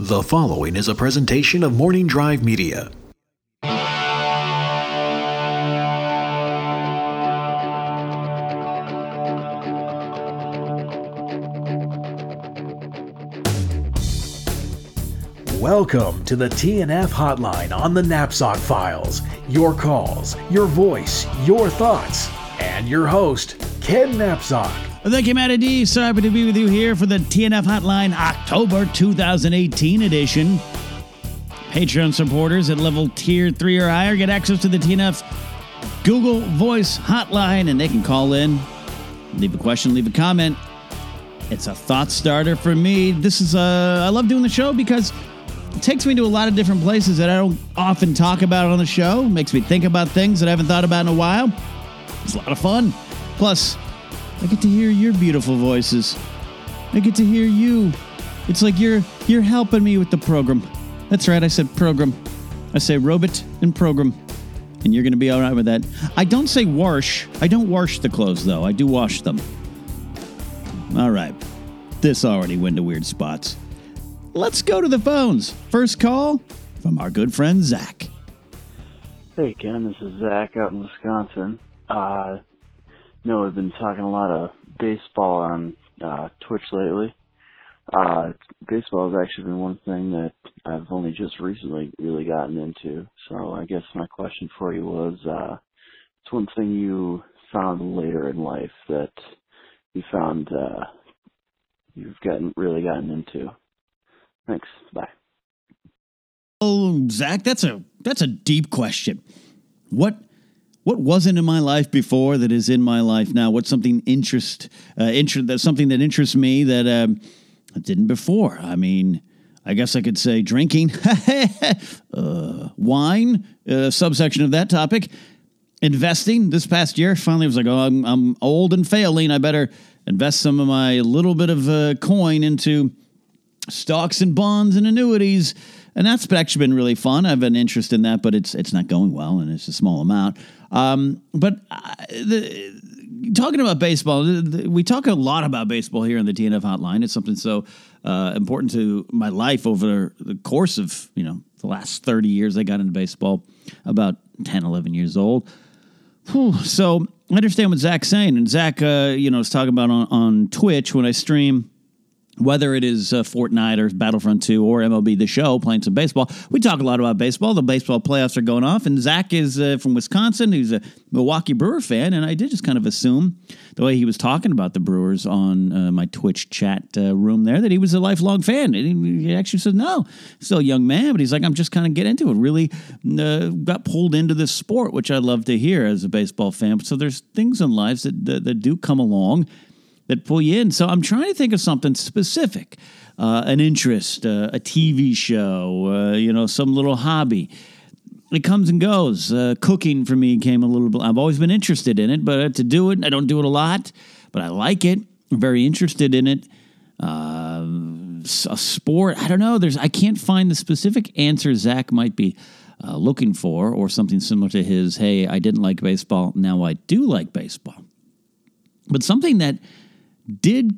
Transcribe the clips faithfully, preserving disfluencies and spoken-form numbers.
The following is a presentation of Morning Drive Media. Welcome to the T N F Hotline on the Knapsack Files. Your calls, your voice, your thoughts, and your host, Ken Knapsack. Thank you, Matty D. So happy to be with you here for the T N F Hotline October twenty eighteen edition. Patreon supporters at level tier three or higher get access to the T N F Google Voice Hotline, and they can call in, leave a question, leave a comment. It's a thought starter for me. This is uh, I love doing the show because it takes me to a lot of different places that I don't often talk about on the show. It makes me think about things that I haven't thought about in a while. It's a lot of fun. Plus, I get to hear your beautiful voices. I get to hear you. It's like you're you're helping me with the program. That's right, I said program. I say robot and program. And you're going to be all right with that. I don't say wash. I don't wash the clothes, though. I do wash them. All right. This already went to weird spots. Let's go to the phones. First call from our good friend, Zach. Hey, Ken. This is Zach out in Wisconsin. Uh... No, I've been talking a lot of baseball on uh, Twitch lately. Uh, baseball has actually been one thing that I've only just recently really gotten into. So I guess my question for you was, uh, it's one thing you found later in life that you found uh, you've gotten really gotten into. Thanks. Bye. Oh, Zach, that's a that's a deep question. What? What wasn't in my life before that is in my life now? What's something interest, uh, interest that's something that interests me that um, I didn't before? I mean, I guess I could say drinking, uh, wine, uh, subsection of that topic, investing. This past year, finally, I was like, oh, I'm, I'm old and failing. I better invest some of my little bit of uh, coin into stocks and bonds and annuities. And that's actually been really fun. I have an interest in that, but it's it's not going well, and it's a small amount. Um, but uh, the, talking about baseball, the, the, we talk a lot about baseball here on the T N F Hotline. It's something so uh, important to my life over the course of, you know, the last thirty years. I got into baseball about ten, eleven years old. Whew. So I understand what Zach's saying. And Zach, uh, you know, is talking about on, on Twitch when I stream, whether it is uh, Fortnite or Battlefront two or M L B The Show, playing some baseball. We talk a lot about baseball. The baseball playoffs are going off, and Zach is uh, from Wisconsin. He's a Milwaukee Brewer fan, and I did just kind of assume, the way he was talking about the Brewers on uh, my Twitch chat uh, room there, that he was a lifelong fan. And he, he actually said, no, still a young man, but he's like, I'm just kind of getting into it. Really uh, got pulled into this sport, which I love to hear as a baseball fan. So there's things in lives that, that, that do come along that pull you in. So I'm trying to think of something specific, uh, an interest, uh, a T V show, uh, you know, some little hobby. It comes and goes. Uh, cooking for me came a little bit. I've always been interested in it, but to do it, I don't do it a lot, but I like it. I'm very interested in it. Uh, a sport, I don't know. There's, I can't find the specific answer Zach might be uh, looking for, or something similar to his, hey, I didn't like baseball, now I do like baseball. But something that did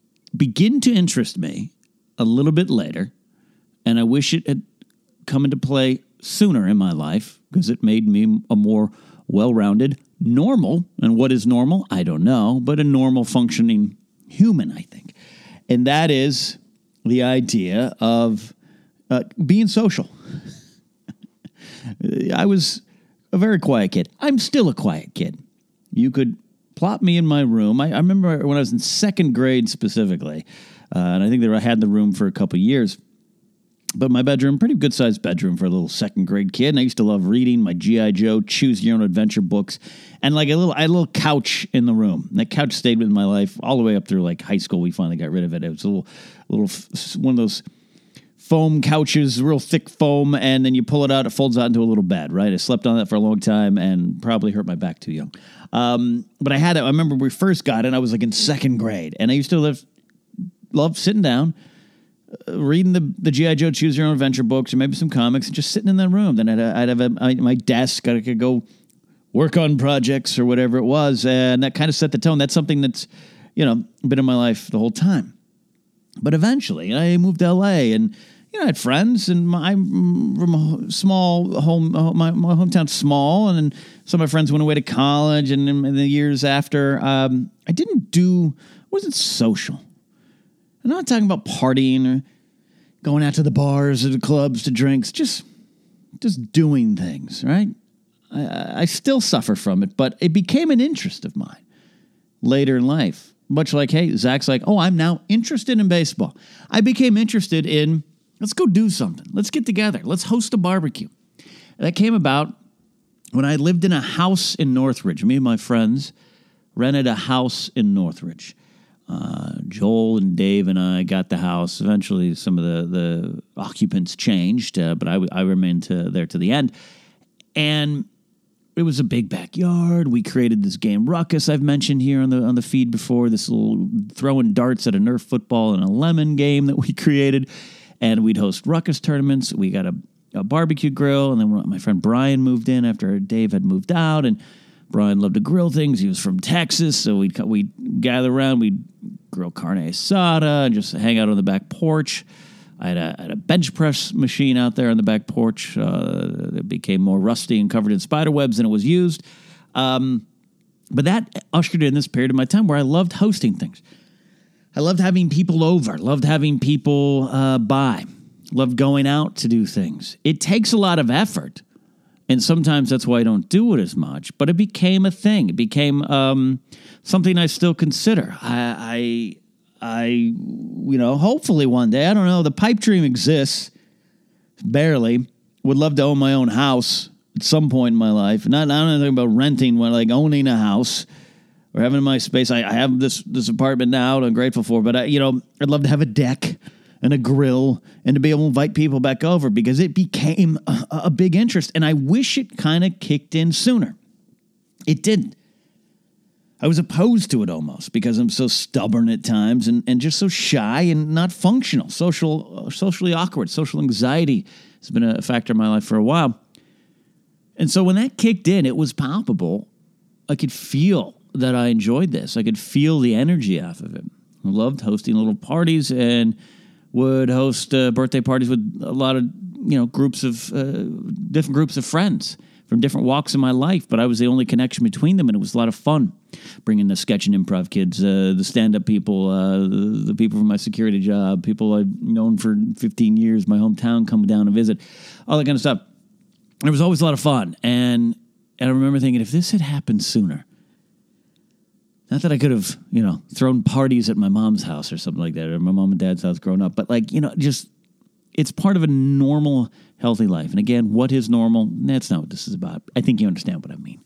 begin to interest me a little bit later, and I wish it had come into play sooner in my life because it made me a more well-rounded normal. And what is normal? I don't know, but a normal functioning human, I think. And that is the idea of uh, being social. I was a very quiet kid. I'm still a quiet kid. You could plop me in my room. I, I remember when I was in second grade specifically, uh, and I think that I had the room for a couple of years. But my bedroom, pretty good-sized bedroom for a little second-grade kid, and I used to love reading my G I. Joe Choose Your Own Adventure books, and like a little, I had a little couch in the room. And that couch stayed with my life all the way up through like high school. We finally got rid of it. It was a little, little one of those foam couches, real thick foam, and then you pull it out, it folds out into a little bed, right? I slept on that for a long time and probably hurt my back too young. Um, but I had it, I remember when we first got it, I was like in second grade, and I used to live, love sitting down, uh, reading the, the G I. Joe Choose Your Own Adventure books, or maybe some comics, and just sitting in that room. Then I'd, I'd have a, I, my desk, I could go work on projects or whatever it was, and that kind of set the tone. That's something that's, you know, been in my life the whole time. But eventually, I moved to L A, and you know, I had friends, and my, I'm from a small home, my, my hometown's small, and then some of my friends went away to college, and in, in the years after, um, I didn't do, wasn't social. I'm not talking about partying or going out to the bars or the clubs to drinks, just, just doing things, right? I, I still suffer from it, but it became an interest of mine later in life. Much like, hey, Zach's like, oh, I'm now interested in baseball. I became interested in, let's go do something. Let's get together. Let's host a barbecue. And that came about when I lived in a house in Northridge. Me and my friends rented a house in Northridge. Uh, Joel and Dave and I got the house. Eventually, some of the, the occupants changed, uh, but I, I remained to, there to the end. And it was a big backyard. We created this game Ruckus I've mentioned here on the on the feed before, this little throwing darts at a Nerf football and a lemon game that we created. And we'd host Ruckus tournaments. We got a, a barbecue grill. And then my friend Brian moved in after Dave had moved out. And Brian loved to grill things. He was from Texas. So we'd, we'd gather around. We'd grill carne asada and just hang out on the back porch. I had a, I had a bench press machine out there on the back porch uh, that became more rusty and covered in spider webs than it was used. Um, but that ushered in this period of my time where I loved hosting things. I loved having people over, loved having people uh, by, loved going out to do things. It takes a lot of effort, and sometimes that's why I don't do it as much, but it became a thing. It became um, something I still consider. I... I I, you know, hopefully one day, I don't know, the pipe dream exists, barely. Would love to own my own house at some point in my life. Not, not anything about renting, but like owning a house or having my space. I, I have this this apartment now and I'm grateful for, but, I, you know, I'd love to have a deck and a grill and to be able to invite people back over because it became a, a big interest. And I wish it kind of kicked in sooner. It didn't. I was opposed to it almost because I'm so stubborn at times and, and just so shy and not functional, social, uh, socially awkward. Social anxiety has been a factor in my life for a while. And so when that kicked in, it was palpable. I could feel that I enjoyed this. I could feel the energy off of it. I loved hosting little parties and would host uh, birthday parties with a lot of, you know, groups of, uh, different groups of friends from different walks in my life, but I was the only connection between them, and it was a lot of fun. Bringing the sketch and improv kids, uh, the stand-up people, uh, the, the people from my security job, people I've known for fifteen years, my hometown, come down and visit, all that kind of stuff. It was always a lot of fun, and, and I remember thinking, if this had happened sooner, not that I could have, you know, thrown parties at my mom's house or something like that, or my mom and dad's house growing up, but like, you know, just, it's part of a normal, healthy life. And again, what is normal? That's not what this is about. I think you understand what I mean.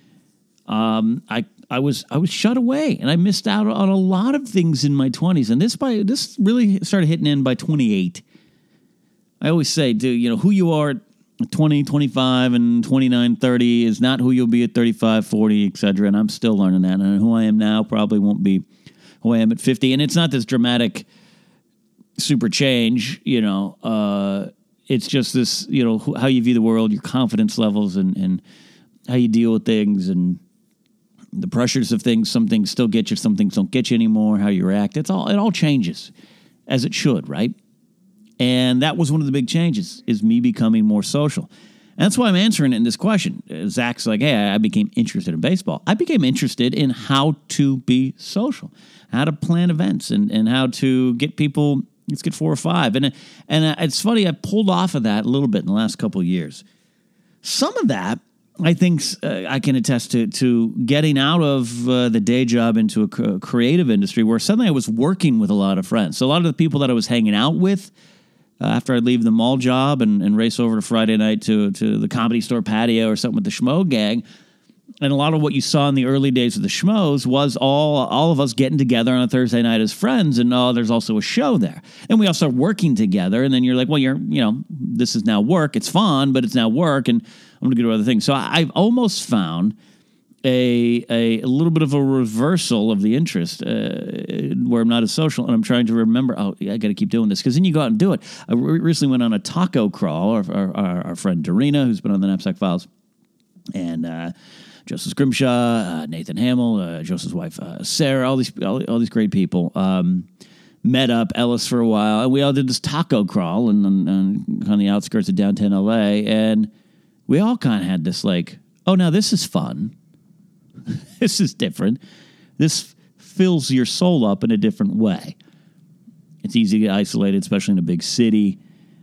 Um, I I was I was shut away, and I missed out on a lot of things in my twenties. And this by this really started hitting in by twenty-eight. I always say, dude, you know, who you are at twenty, twenty-five, and twenty-nine, thirty is not who you'll be at thirty-five, forty, et cetera. And I'm still learning that. And who I am now probably won't be who I am at fifty. And it's not this dramatic super change, you know. Uh, it's just this, you know, how you view the world, your confidence levels, and, and how you deal with things, and the pressures of things. Some things still get you, some things don't get you anymore, how you react. It's all, it all changes, as it should, right? And that was one of the big changes, is me becoming more social. And that's why I'm answering it in this question. Zach's like, hey, I became interested in baseball. I became interested in how to be social, how to plan events, and, and how to get people, let's get four or five. And, and it's funny, I pulled off of that a little bit in the last couple of years. Some of that, I think uh, I can attest to, to getting out of uh, the day job into a creative industry where suddenly I was working with a lot of friends. So a lot of the people that I was hanging out with uh, after I'd leave the mall job and, and race over to Friday night to, to the Comedy Store patio or something with the Schmo gang, and a lot of what you saw in the early days of the Schmoes was all all of us getting together on a Thursday night as friends, and oh, there's also a show there. And we all start working together, and then you're like, well, you're, you know, this is now work. It's fun, but it's now work, and I'm going to go to other things. So I've almost found a, a a little bit of a reversal of the interest uh, where I'm not as social, and I'm trying to remember, oh, yeah, I got to keep doing this, because then you go out and do it. I re- recently went on a taco crawl. Our, our, our friend Dorina, who's been on the Knapsack Files, and uh, Joseph Grimshaw, uh, Nathan Hamill, uh, Joseph's wife uh, Sarah, all these all, all these great people. Um, met up Ellis for a while, and we all did this taco crawl and on, on, on the outskirts of downtown L A, and we all kind of had this like, oh, now this is fun. This is different. This fills your soul up in a different way. It's easy to get isolated, especially in a big city.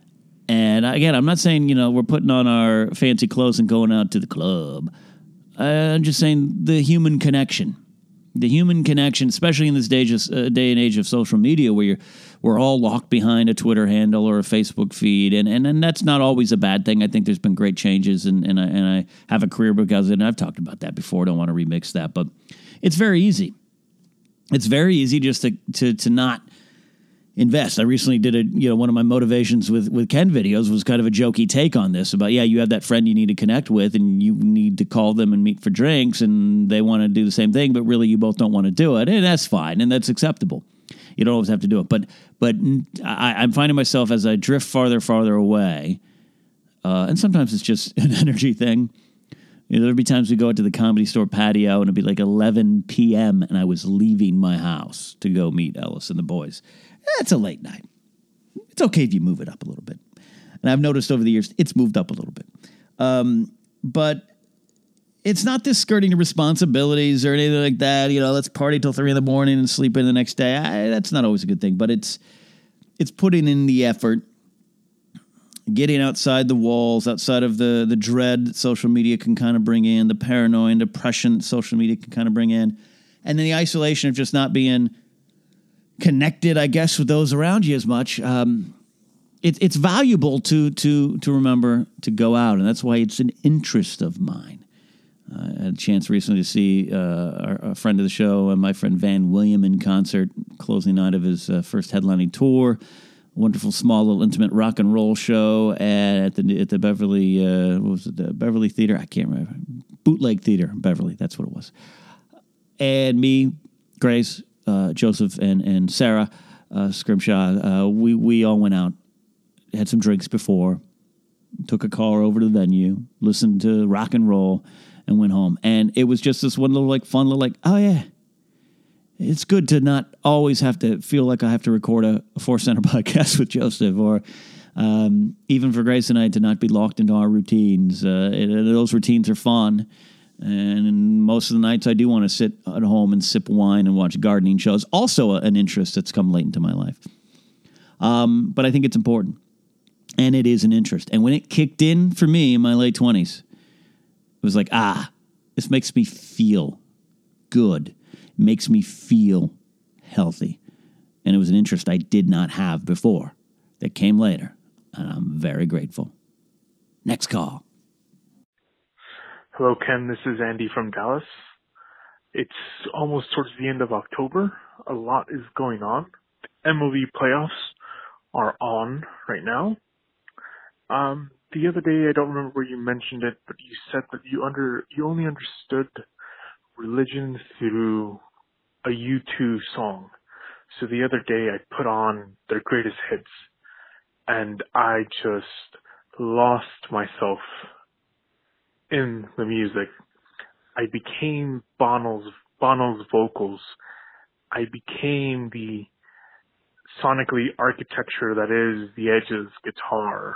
And again, I'm not saying, you know, we're putting on our fancy clothes and going out to the club. I'm just saying the human connection. The human connection, especially in this day, just, uh, day and age of social media where you're, we're all locked behind a Twitter handle or a Facebook feed. And, and, and that's not always a bad thing. I think there's been great changes, and, and, I, and I have a career because of it. And I've talked about that before. I don't want to remix that. But it's very easy. It's very easy just to, to, to not invest. I recently did a, you know, one of my motivations with, with Ken videos was kind of a jokey take on this about, yeah, you have that friend you need to connect with and you need to call them and meet for drinks and they want to do the same thing, but really you both don't want to do it. And that's fine. And that's acceptable. You don't always have to do it. But, but I, I'm finding myself as I drift farther, farther away. Uh, and sometimes it's just an energy thing. You know, there'd be times we go out to the Comedy Store patio and it'd be like eleven p.m. and I was leaving my house to go meet Ellis and the boys. It's a late night. It's okay if you move it up a little bit. And I've noticed over the years, it's moved up a little bit. Um, but it's not this skirting the responsibilities or anything like that. You know, let's party till three in the morning and sleep in the next day. I, that's not always a good thing. But it's it's putting in the effort, getting outside the walls, outside of the, the dread that social media can kind of bring in, the paranoia and depression that social media can kind of bring in, and then the isolation of just not being connected, I guess, with those around you as much. Um, it, it's valuable to to to remember to go out, and that's why it's an interest of mine. Uh, I had a chance recently to see uh, our, a friend of the show, uh, my friend Van William, in concert, closing night of his uh, first headlining tour. A wonderful, small, little intimate rock and roll show at the at the Beverly, uh, what was it, the Beverly Theater? I can't remember. Bootleg Theater, Beverly, that's what it was. And me, Grace, Uh, Joseph and and Sarah uh, Scrimshaw, uh, we we all went out, had some drinks before, took a car over to the venue, listened to rock and roll, and went home. And it was just this one little like fun little like, oh yeah, it's good to not always have to feel like I have to record a, a Force Center podcast with Joseph, or um, even for Grace and I to not be locked into our routines. Uh, and those routines are fun. And most of the nights I do want to sit at home and sip wine and watch gardening shows. Also an interest that's come late into my life. Um, but I think it's important. And it is an interest. And when it kicked in for me in my late twenties, it was like, ah, this makes me feel good. It makes me feel healthy. And it was an interest I did not have before that came later. And I'm very grateful. Next call. Hello, Ken. This is Andy from Dallas. It's almost towards the end of October. A lot is going on. The M L B playoffs are on right now. Um, the other day, I don't remember where you mentioned it, but you said that you under you only understood religion through a U two song. So the other day, I put on their greatest hits, and I just lost myself in the music. I became Bono's Bono's vocals. I became the sonically architecture that is the Edge's guitar.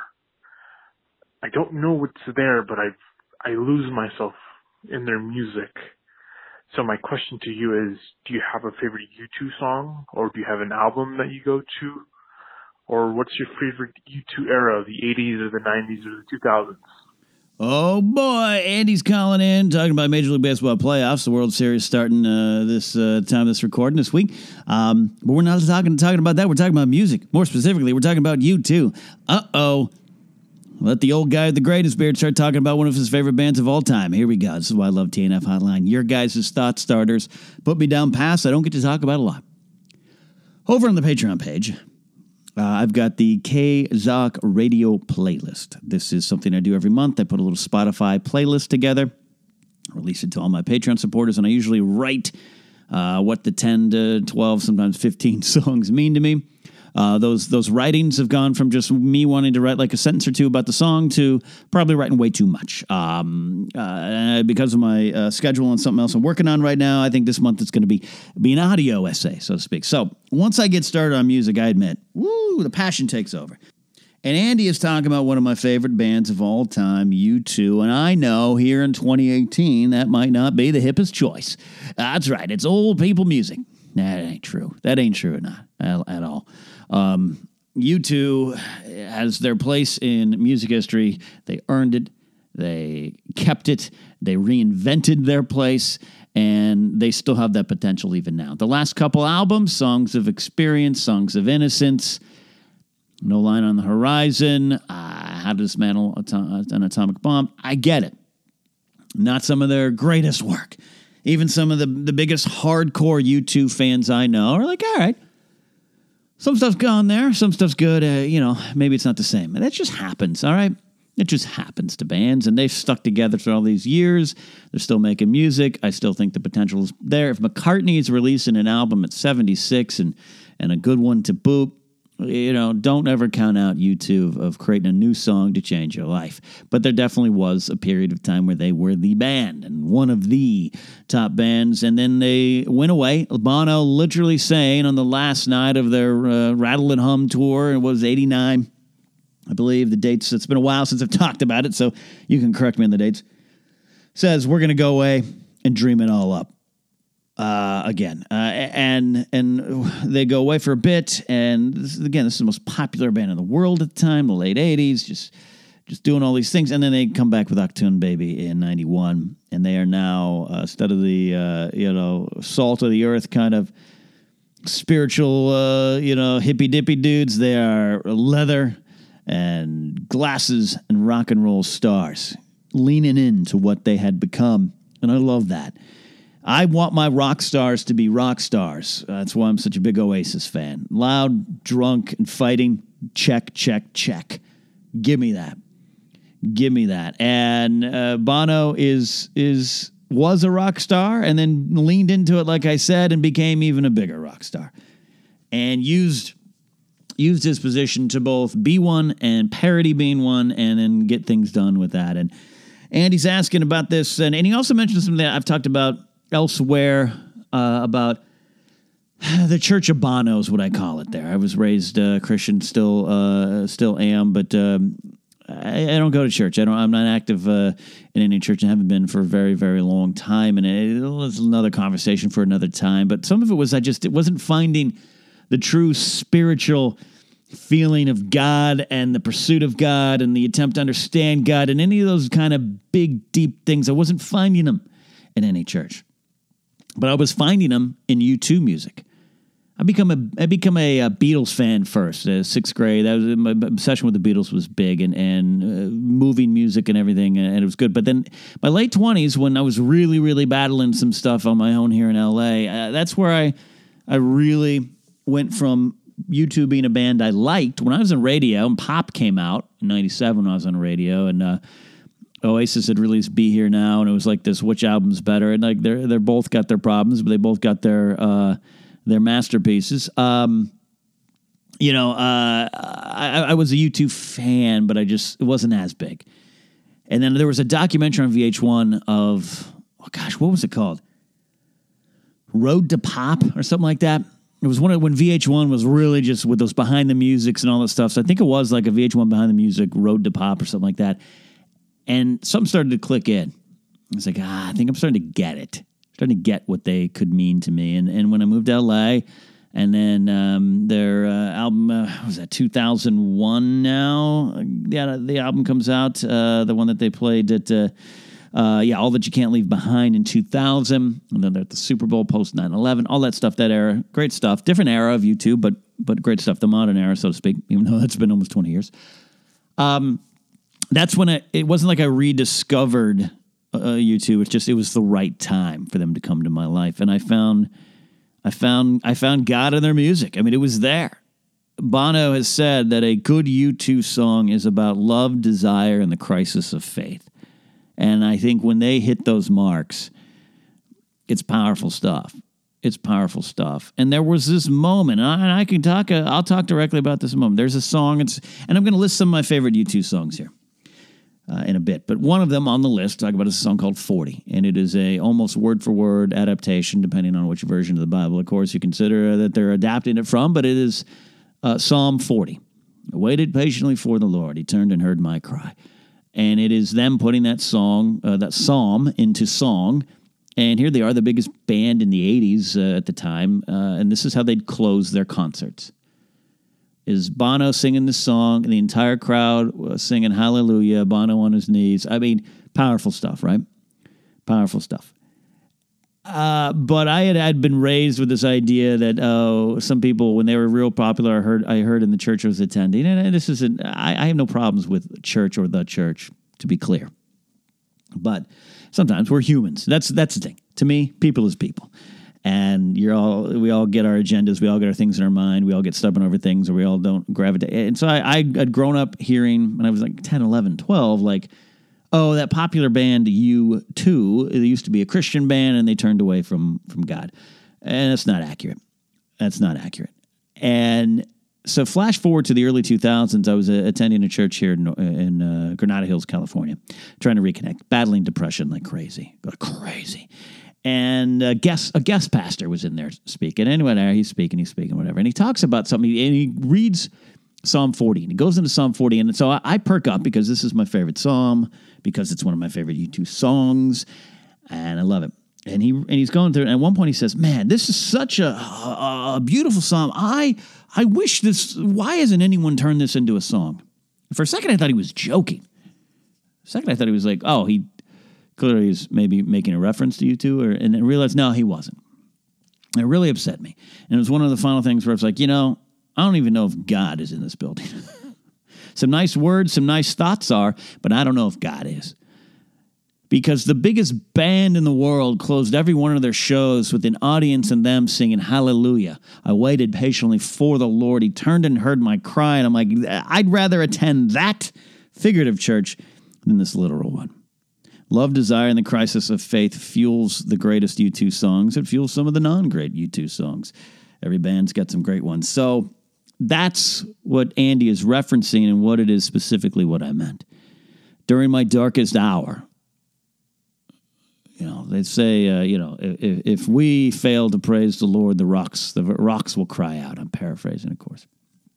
I don't know what's there, but I I lose myself in their music. So my question to you is, do you have a favorite U two song, or do you have an album that you go to? Or what's your favorite U two era, the eighties or the nineties or the two thousands? Oh, boy. Andy's calling in, talking about Major League Baseball playoffs, the World Series starting uh, this uh, time of this recording this week. Um, but we're not talking talking about that. We're talking about music. More specifically, we're talking about U two. Uh-oh. Let the old guy with the greatest beard start talking about one of his favorite bands of all time. Here we go. This is why I love T N F Hotline. Your guys' thought starters. Put me down past. I don't get to talk about a lot. Over on the Patreon page, Uh, I've got the K-Zoc Radio playlist. This is something I do every month. I put a little Spotify playlist together, release it to all my Patreon supporters, and I usually write uh, what the ten to twelve, sometimes fifteen songs mean to me. Uh, those those writings have gone from just me wanting to write like a sentence or two about the song to probably writing way too much. Um, uh, because of my uh, schedule and something else I'm working on right now, I think this month it's going to be be an audio essay, so to speak. So once I get started on music, I admit, woo, the passion takes over. And Andy is talking about one of my favorite bands of all time, U two. And I know here in twenty eighteen, that might not be the hippest choice. That's right. It's old people music. That ain't true. That ain't true not, at, at all. Um, U two has their place in music history. They earned it. They kept it. They reinvented their place. And they still have that potential even now. The last couple albums, Songs of Experience, Songs of Innocence, No Line on the Horizon, uh, How to Dismantle Atom- an Atomic Bomb. I get it. Not some of their greatest work. Even some of the, the biggest hardcore U two fans I know are like, all right, some stuff's gone there, some stuff's good, uh, you know, maybe it's not the same. And that just happens, all right? It just happens to bands, and they've stuck together for all these years. They're still making music. I still think the potential is there. If McCartney is releasing an album at seventy-six and, and a good one to boot, you know, don't ever count out U two of, of creating a new song to change your life. But there definitely was a period of time where they were the band and one of the top bands. And then they went away. Bono literally saying on the last night of their uh, Rattle and Hum tour, it was eighty-nine, I believe the dates. It's been a while since I've talked about it, so you can correct me on the dates. Says, we're going to go away and dream it all up. Uh, again, uh, and and they go away for a bit, and this is, again, this is the most popular band in the world at the time, the late eighties, just just doing all these things, and then they come back with Achtung Baby in ninety-one, and they are now uh, instead of the uh, you know salt of the earth kind of spiritual uh, you know hippy dippy dudes. They are leather and glasses and rock and roll stars, leaning into what they had become, and I love that. I want my rock stars to be rock stars. That's why I'm such a big Oasis fan. Loud, drunk, and fighting. Check, check, check. Give me that. Give me that. And uh, Bono is is was a rock star and then leaned into it, like I said, and became even a bigger rock star. And used used his position to both be one and parody being one, and then get things done with that. And Andy's asking about this, and, and he also mentioned something that I've talked about elsewhere uh, about the Church of Bono is what I call it there. I was raised uh, Christian, still uh, still am, but um, I, I don't go to church. I don't. I'm not active uh, in any church. I haven't been for a very, very long time, and it was another conversation for another time. But some of it was I just it wasn't finding the true spiritual feeling of God and the pursuit of God and the attempt to understand God and any of those kind of big, deep things. I wasn't finding them in any church. But I was finding them in U two music. I become a I become a, a Beatles fan first. Uh, sixth grade, that was my obsession with the Beatles was big, and and uh, moving music and everything, and it was good. But then my late twenties, when I was really really battling some stuff on my own here in L A, uh, that's where I I really went from U two being a band I liked when I was in radio, and Pop came out in ninety-seven when I was on radio, and uh, Oasis had released Be Here Now, and it was like this, which album's better? And like they're they're both got their problems, but they both got their uh, their masterpieces. Um, you know, uh, I, I was a U two fan, but I just it wasn't as big. And then there was a documentary on V H one of oh gosh, what was it called? Road to Pop or something like that. It was one of when V H one was really just with those behind the musics and all that stuff. So I think it was like a V H one behind the music, Road to Pop or something like that. And something started to click in. I was like, ah, I think I'm starting to get it. Starting to get what they could mean to me. And and when I moved to L A, and then um, their uh, album, uh, what was that, two thousand one now? Yeah, the album comes out, uh, the one that they played at, uh, uh, yeah, All That You Can't Leave Behind in two thousand. And then they're at the Super Bowl post nine eleven, all that stuff, that era. Great stuff. Different era of U two, but, but great stuff. The modern era, so to speak, even though that's been almost twenty years. Um, That's when I, it wasn't like I rediscovered uh, U two. It's just it was the right time for them to come to my life, and I found, I found, I found God in their music. I mean, it was there. Bono has said that a good U two song is about love, desire, and the crisis of faith. And I think when they hit those marks, it's powerful stuff. It's powerful stuff. And there was this moment, and I, and I can talk, uh, I'll talk directly about this moment. There's a song, it's, and I'm going to list some of my favorite U two songs here uh, in a bit. But one of them on the list, talk about, is a song called forty. And it is a almost word-for-word adaptation, depending on which version of the Bible, of course, you consider that they're adapting it from. But it is uh, Psalm forty. I waited patiently for the Lord. He turned and heard my cry. And it is them putting that song, uh, that psalm into song. And here they are, the biggest band in the eighties uh, at the time, uh, and this is how they'd close their concerts. Is Bono singing the song, and the entire crowd was singing Hallelujah, Bono on his knees. I mean, powerful stuff, right? Powerful stuff. Uh, but I had, had been raised with this idea that, oh, some people, when they were real popular, I heard, I heard in the church I was attending, and this isn't, I, I have no problems with church or the church, to be clear. But sometimes we're humans. That's that's the thing. To me, people is people. And you're all we all get our agendas. We all get our things in our mind. We all get stubborn over things, or we all don't gravitate. And so I, I had grown up hearing, when I was like ten, eleven, twelve, like, oh, that popular band U two, it used to be a Christian band, and they turned away from, from God. And that's not accurate. That's not accurate. And so flash forward to the early two thousands, I was uh, attending a church here in, in uh, Granada Hills, California, trying to reconnect, battling depression like crazy, like crazy. And a guest, a guest pastor was in there speaking. Anyway, he's speaking, he's speaking, whatever. And he talks about something, and he reads Psalm forty, and he goes into Psalm forty. And so I, I perk up because this is my favorite psalm, because it's one of my favorite U two songs, and I love it. And he and he's going through, and at one point he says, man, this is such a, a, a beautiful psalm. I I wish this, why hasn't anyone turned this into a song? For a second, I thought he was joking. For a second, I thought he was like, oh, he clearly is maybe making a reference to you two, or, and I realized, no, he wasn't. It really upset me. And it was one of the final things where it's like, you know, I don't even know if God is in this building. Some nice words, some nice thoughts are, but I don't know if God is. Because the biggest band in the world closed every one of their shows with an audience and them singing Hallelujah. I waited patiently for the Lord. He turned and heard my cry. And I'm like, I'd rather attend that figurative church than this literal one. Love, desire, and the crisis of faith fuels the greatest U two songs. It fuels some of the non-great U two songs. Every band's got some great ones. So that's what Andy is referencing, and what it is specifically what I meant. During my darkest hour, you know, they say, uh, you know, if, if we fail to praise the Lord, the rocks, the rocks will cry out. I'm paraphrasing, of course.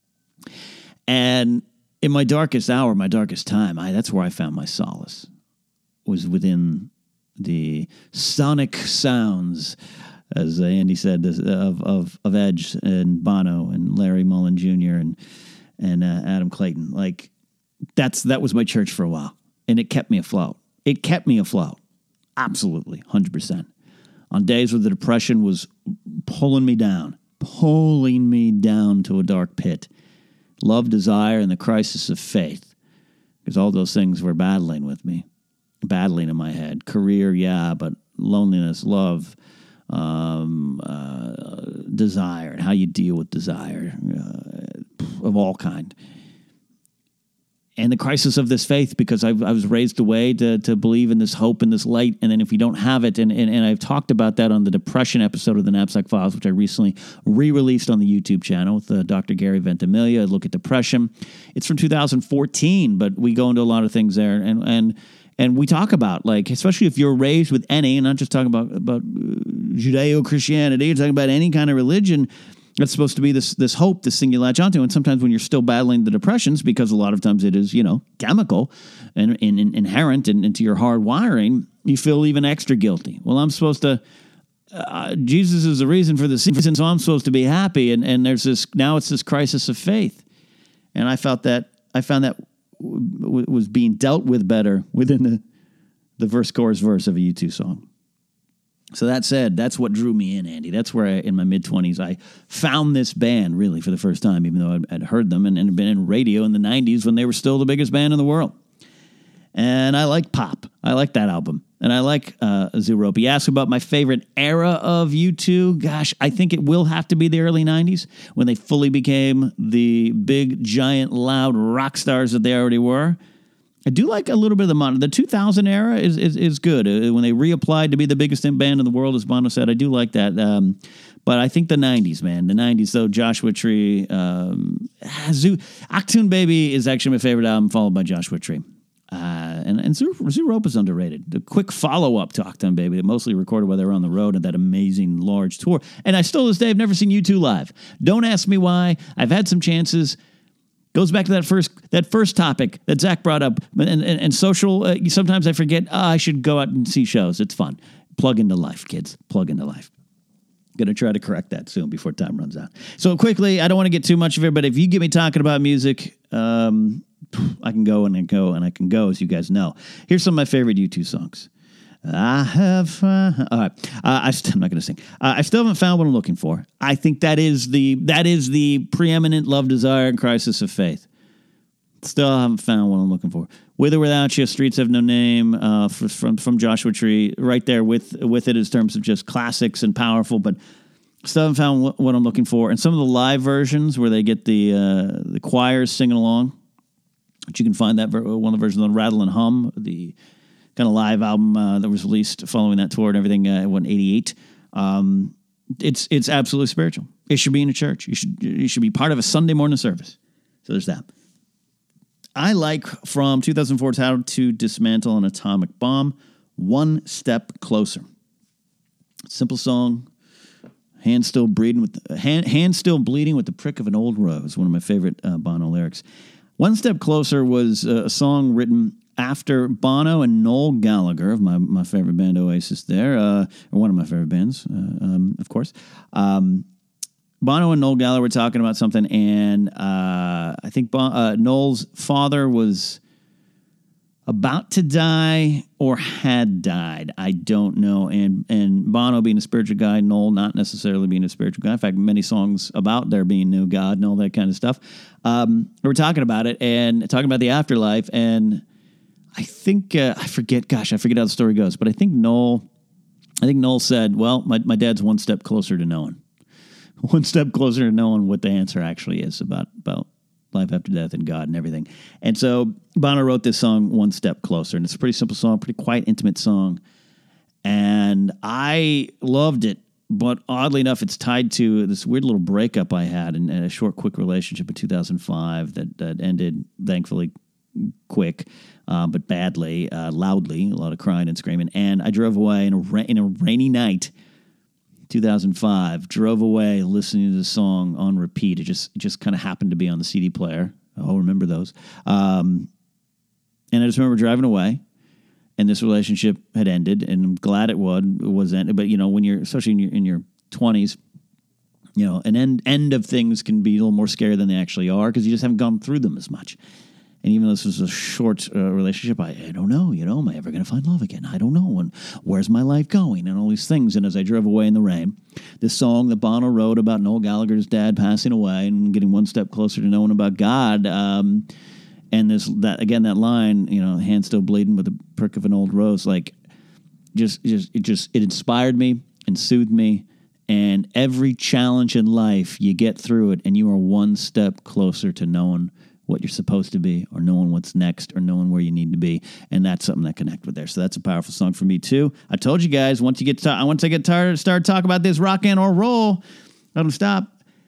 And in my darkest hour, my darkest time, I, that's where I found my solace, was within the sonic sounds, as Andy said, of of, of Edge and Bono and Larry Mullen Junior and and uh, Adam Clayton. Like, that's that was my church for a while, and it kept me afloat. It kept me afloat. Absolutely, one hundred percent. On days where the depression was pulling me down, pulling me down to a dark pit. Love, desire, and the crisis of faith. Because all those things were battling with me, battling in my head. Career, yeah, but loneliness, love, um, uh, desire, and how you deal with desire uh, of all kind. And the crisis of this faith, because I, I was raised away to, to believe in this hope and this light. And then if you don't have it, and, and, and I've talked about that on the depression episode of the Knapsack Files, which I recently re-released on the YouTube channel with uh, Doctor Gary Ventimiglia, Look at Depression. It's from two thousand fourteen, but we go into a lot of things there. And and and we talk about, like, especially if you're raised with any, and not just talking about, about Judeo-Christianity, you're talking about any kind of religion, it's supposed to be this this hope, this thing you latch onto. And sometimes when you're still battling the depressions, because a lot of times it is, you know, chemical and, and, and inherent in, into your hard wiring, you feel even extra guilty. Well, I'm supposed to, uh, Jesus is the reason for the season, so I'm supposed to be happy. And, and there's this, now it's this crisis of faith. And I felt that, I found that w- was being dealt with better within the, the verse, chorus, verse of a U two song. So that said, that's what drew me in, Andy. That's where I, in my mid-twenties, I found this band really for the first time, even though I'd, I'd heard them and, and been in radio in the nineties when they were still the biggest band in the world. And I like pop. I like that album. And I like uh, Zoorope. You ask about my favorite era of U two. Gosh, I think it will have to be the early nineties when they fully became the big, giant, loud rock stars that they already were. I do like a little bit of the Bono. The two thousand era is is, is good. Uh, when they reapplied to be the biggest band in the world, as Bono said, I do like that. Um, but I think the nineties, man, the nineties, though, Joshua Tree, um, Zoo, Achtung Baby is actually my favorite album, followed by Joshua Tree. Uh, and and Zoo, Zooropa is underrated. The quick follow-up to Achtung Baby that mostly recorded while they were on the road at that amazing large tour. And I still, to this day, have never seen U two live. Don't ask me why. I've had some chances. Goes back to that first that first topic that Zach brought up. And, and, and social, uh, sometimes I forget, oh, I should go out and see shows. It's fun. Plug into life, kids. Plug into life. Going to try to correct that soon before time runs out. So quickly, I don't want to get too much of it, but if you get me talking about music, um, I can go and I go and I can go, as you guys know. Here's some of my favorite U two songs. I have, uh, all right. Uh, I st- I'm not going to sing. Uh, I still haven't found what I'm looking for. I think that is the that is the preeminent Love, Desire, and Crisis of Faith. Still haven't found what I'm looking for. With or Without You, Streets Have No Name, uh, f- from from Joshua Tree, right there with with it in terms of just classics and powerful. But still haven't found what, what I'm looking for. And some of the live versions where they get the uh, the choirs singing along, but you can find that ver- one of the versions on Rattle and Hum, the kind of live album uh, that was released following that tour and everything. Uh, in eighty-eight. Um, it's it's absolutely spiritual. It should be in a church. You should you should be part of a Sunday morning service. So there's that. I like from two thousand four's How to Dismantle an Atomic Bomb, One Step Closer. Simple song. Hand still bleeding with the, hand, hand still bleeding with the prick of an old rose. One of my favorite uh, Bono lyrics. One Step Closer was uh, a song written after Bono and Noel Gallagher of my, my favorite band Oasis there, uh, or one of my favorite bands, uh, um, of course. Um, Bono and Noel Gallagher were talking about something, and uh, I think Bon- uh, Noel's father was about to die or had died. I don't know. And and Bono being a spiritual guy, Noel not necessarily being a spiritual guy. In fact, many songs about there being no God and all that kind of stuff. Um, we were talking about it and talking about the afterlife, and I think, uh, I forget, gosh, I forget how the story goes, but I think Noel, I think Noel said, well, my, my dad's one step closer to knowing. One step closer to knowing what the answer actually is about, about life after death and God and everything. And so Bono wrote this song, One Step Closer, and it's a pretty simple song, pretty quiet, intimate song. And I loved it, but oddly enough, it's tied to this weird little breakup I had in, in a short, quick relationship in two thousand five that, that ended, thankfully, quick, uh, but badly, uh, loudly, a lot of crying and screaming. And I drove away in a, ra- in a rainy night, two thousand five, drove away listening to the song on repeat. It just it just kind of happened to be on the C D player. I'll remember those. Um, and I just remember driving away, and this relationship had ended, and I'm glad it would, it was ended. But, you know, when you're, especially in your, in your twenties, you know, an end, end of things can be a little more scary than they actually are because you just haven't gone through them as much. And even though this was a short uh, relationship, I, I don't know, you know, am I ever going to find love again? I don't know. And where's my life going? And all these things. And as I drove away in the rain, this song that Bono wrote about Noel Gallagher's dad passing away and getting one step closer to knowing about God. Um, and this, that again, that line, you know, hand still bleeding with the prick of an old rose, like just, just, it just, it inspired me and soothed me. And every challenge in life, you get through it and you are one step closer to knowing what you're supposed to be, or knowing what's next, or knowing where you need to be. And that's something that connect with there. So that's a powerful song for me too. I told you guys, once you get to, once I get tired, start talking about this rock and or roll, I don't stop.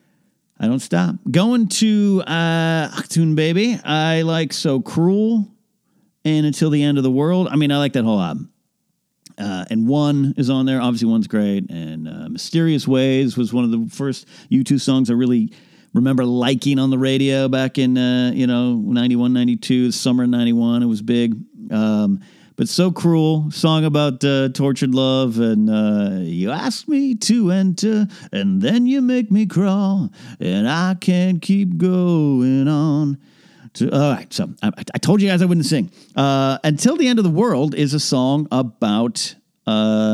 I don't stop. Going to uh, Achtung Baby. I like So Cruel and Until the End of the World. I mean, I like that whole album. Uh, and One is on there. Obviously, One's great. And uh, Mysterious Ways was one of the first U two songs I really remember liking on the radio back in, uh, you know, ninety-one, ninety-two, summer ninety-one. It was big. Um, but So Cruel, song about uh, tortured love. And uh, you ask me to enter, and then you make me crawl, and I can't keep going on. To, all right, so I, I told you guys I wouldn't sing. Uh, Until the End of the World is a song about uh,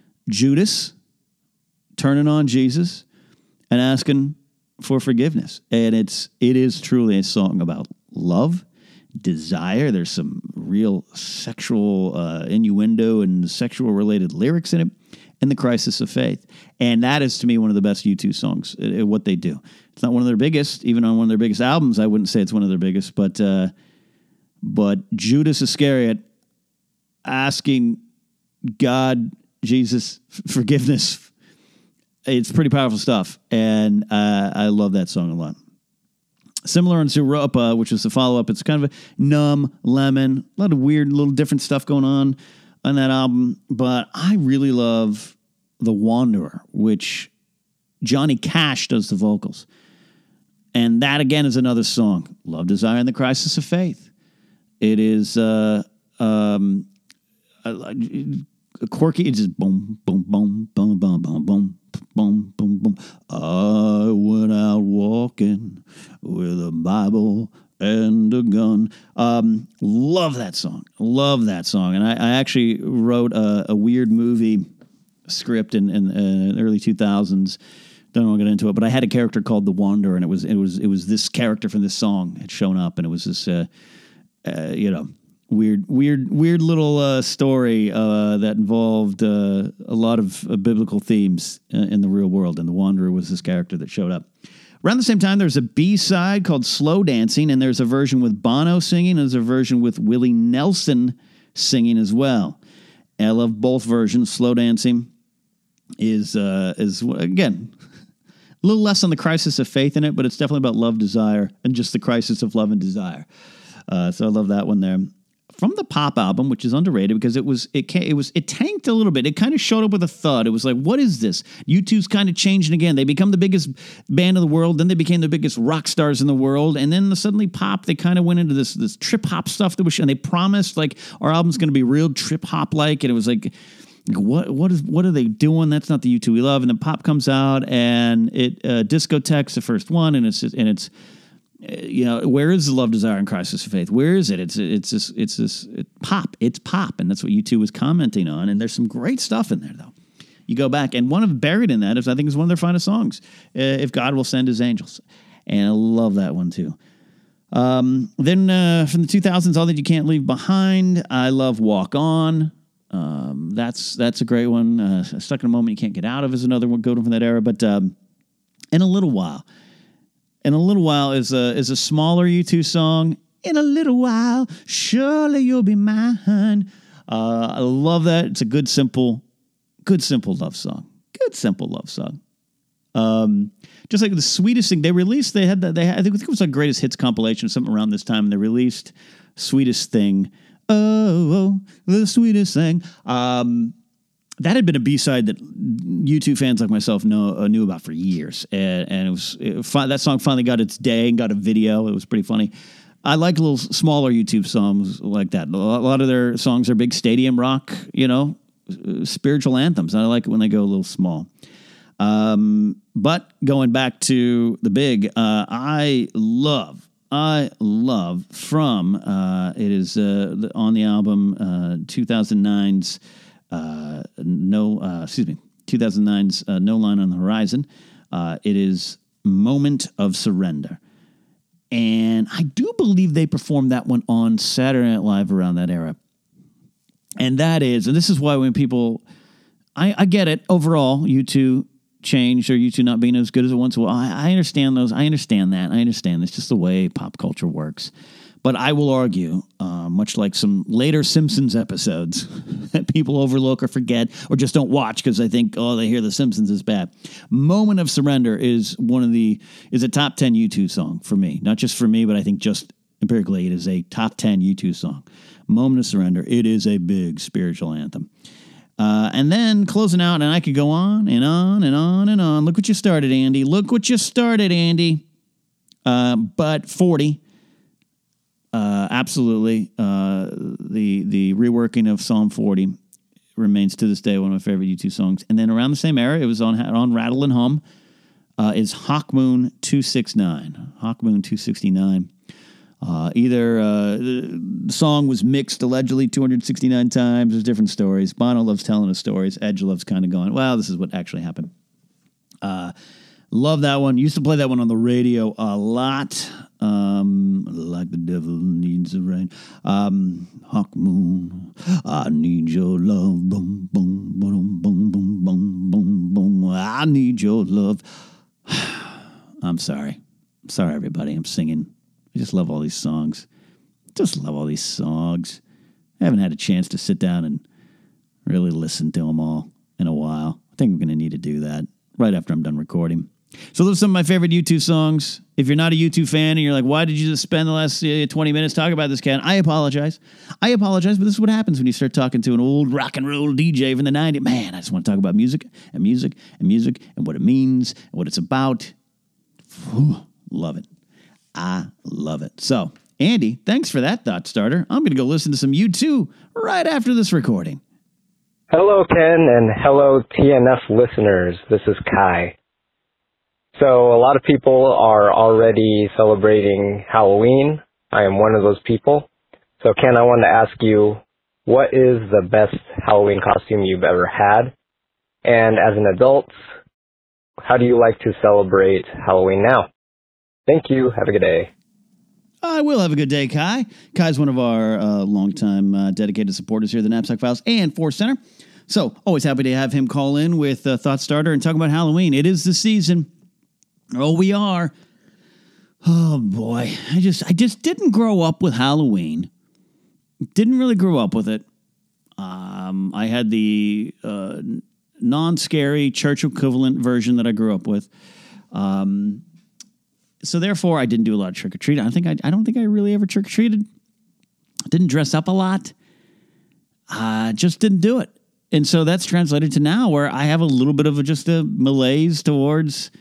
Judas turning on Jesus and asking for forgiveness. And it's it is truly a song about love, desire. There's some real sexual uh, innuendo and sexual related lyrics in it, and the crisis of faith. And that is, to me, one of the best U two songs, uh, what they do. It's not one of their biggest, even on one of their biggest albums, I wouldn't say it's one of their biggest, but uh, but Judas Iscariot asking God, Jesus, forgiveness, it's pretty powerful stuff, and uh, I love that song a lot. Similar on Zooropa, which was the follow-up, it's kind of a Numb, Lemon, a lot of weird little different stuff going on on that album, but I really love The Wanderer, which Johnny Cash does the vocals. And that, again, is another song, Love, Desire, and the Crisis of Faith. It is uh, um, uh, quirky. It's just boom, boom, boom, boom, boom, boom, boom, boom, boom, boom. I went out walking with a Bible and a gun. Um, love that song. Love that song. And I, I actually wrote a, a weird movie script in, in, in the early two thousands. Don't want to get into it, but I had a character called The Wanderer, and it was it was it was this character from this song had shown up, and it was this uh, uh, you know weird weird weird little uh, story uh, that involved uh, a lot of uh, biblical themes uh, in the real world, and The Wanderer was this character that showed up. Around the same time, there's a B-side called Slow Dancing, and there's a version with Bono singing, and there's a version with Willie Nelson singing as well. And I love both versions. Slow Dancing is uh, is again. A little less on the crisis of faith in it, but it's definitely about love, desire, and just the crisis of love and desire. Uh, so I love that one there. From the Pop album, which is underrated because it was it it was it tanked a little bit. It kind of showed up with a thud. It was like, what is this? U two's kind of changing again. They become the biggest band in the world, then they became the biggest rock stars in the world, and then suddenly Pop, they kind of went into this this trip hop stuff that was, and they promised like our album's going to be real trip hop like, and it was like. What what is what are they doing? That's not the U two we love. And then Pop comes out, and it uh, Discotheque's the first one, and it's and it's uh, you know, where is the Love, Desire, and Crisis of Faith? Where is it? It's it's this it's this it, Pop. It's Pop, and that's what U two was commenting on. And there's some great stuff in there, though. You go back, and one of buried in that is I think is one of their finest songs, uh, "If God Will Send His Angels," and I love that one too. Um, then uh, from the two thousands, All That You Can't Leave Behind. I love Walk On. Um, that's that's a great one. Uh, Stuck in a Moment You Can't Get Out of is another one, go from that era. But um, In a Little While, In a Little While is a is a smaller U two song. In a little while, surely you'll be mine. Uh, I love that. It's a good simple, good simple love song. Good simple love song. Um, just like the sweetest thing they released, they had that. They had, I think it was a greatest hits compilation, something around this time. And they released Sweetest Thing. Oh, oh, the sweetest thing. Um, that had been a B-side that U two fans like myself know uh, knew about for years, and, and it was it, fi- that song finally got its day and got a video. It was pretty funny. I like little smaller U two songs like that. A lot of their songs are big stadium rock, you know, uh, spiritual anthems. I like it when they go a little small. Um, but going back to the big, uh, I love. I love from, uh, it is uh, on the album uh, two thousand nine's, uh, no, uh, excuse me, two thousand nine's uh, No Line on the Horizon. Uh, it is Moment of Surrender. And I do believe they performed that one on Saturday Night Live around that era. And that is, and this is why when people, I, I get it, overall, U two changed or U two not being as good as it once was. I, I understand those. I understand that. I understand. It's just the way pop culture works. But I will argue, uh, much like some later Simpsons episodes that people overlook or forget or just don't watch because they think, oh, they hear The Simpsons is bad. Moment of Surrender is one of the, is a top ten U two song for me. Not just for me, but I think just empirically it is a top ten U two song. Moment of Surrender. It is a big spiritual anthem. Uh, and then closing out, and I could go on and on and on and on. Look what you started, Andy. Look what you started, Andy. Uh, but forty, uh, absolutely. Uh, the the reworking of Psalm forty remains to this day one of my favorite U two songs. And then around the same era, it was on on Rattle and Hum, uh, is Hawk Moon two sixty-nine. Hawk Moon two sixty-nine. Uh, either uh, the song was mixed allegedly two hundred sixty-nine times. There's different stories. Bono loves telling us stories. Edge loves kind of going, well, this is what actually happened. Uh, love that one. Used to play that one on the radio a lot. Um, like the devil needs the rain. Um, Hawk Moon, I need your love. Boom, boom, boom, boom, boom, boom, boom, boom. I need your love. I'm sorry. I'm sorry, everybody. I'm singing. I just love all these songs. Just love all these songs. I haven't had a chance to sit down and really listen to them all in a while. I think I'm going to need to do that right after I'm done recording. So those are some of my favorite U two songs. If you're not a U two fan and you're like, why did you just spend the last uh, twenty minutes talking about this, Ken? I apologize. I apologize, but this is what happens when you start talking to an old rock and roll D J from the nineties. Man, I just want to talk about music and music and music and what it means and what it's about. Whew, love it. I love it. So, Andy, thanks for that thought starter. I'm going to go listen to some U two right after this recording. Hello, Ken, and hello, T N F listeners. This is Kai. So, a lot of people are already celebrating Halloween. I am one of those people. So, Ken, I wanted to ask you, what is the best Halloween costume you've ever had? And as an adult, how do you like to celebrate Halloween now? Thank you. Have a good day. I will have a good day, Kai. Kai's one of our uh, longtime uh, dedicated supporters here at the Knapsack Files and Force Center. So, always happy to have him call in with a thought starter and talk about Halloween. It is the season. Oh, we are. Oh, boy. I just I just didn't grow up with Halloween. Didn't really grow up with it. Um, I had the uh, non-scary church equivalent version that I grew up with. Um So therefore, I didn't do a lot of trick or treating. I think I, I don't think I really ever trick or treated. Didn't dress up a lot. Uh, just didn't do it. And so that's translated to now where I have a little bit of a, just a malaise towards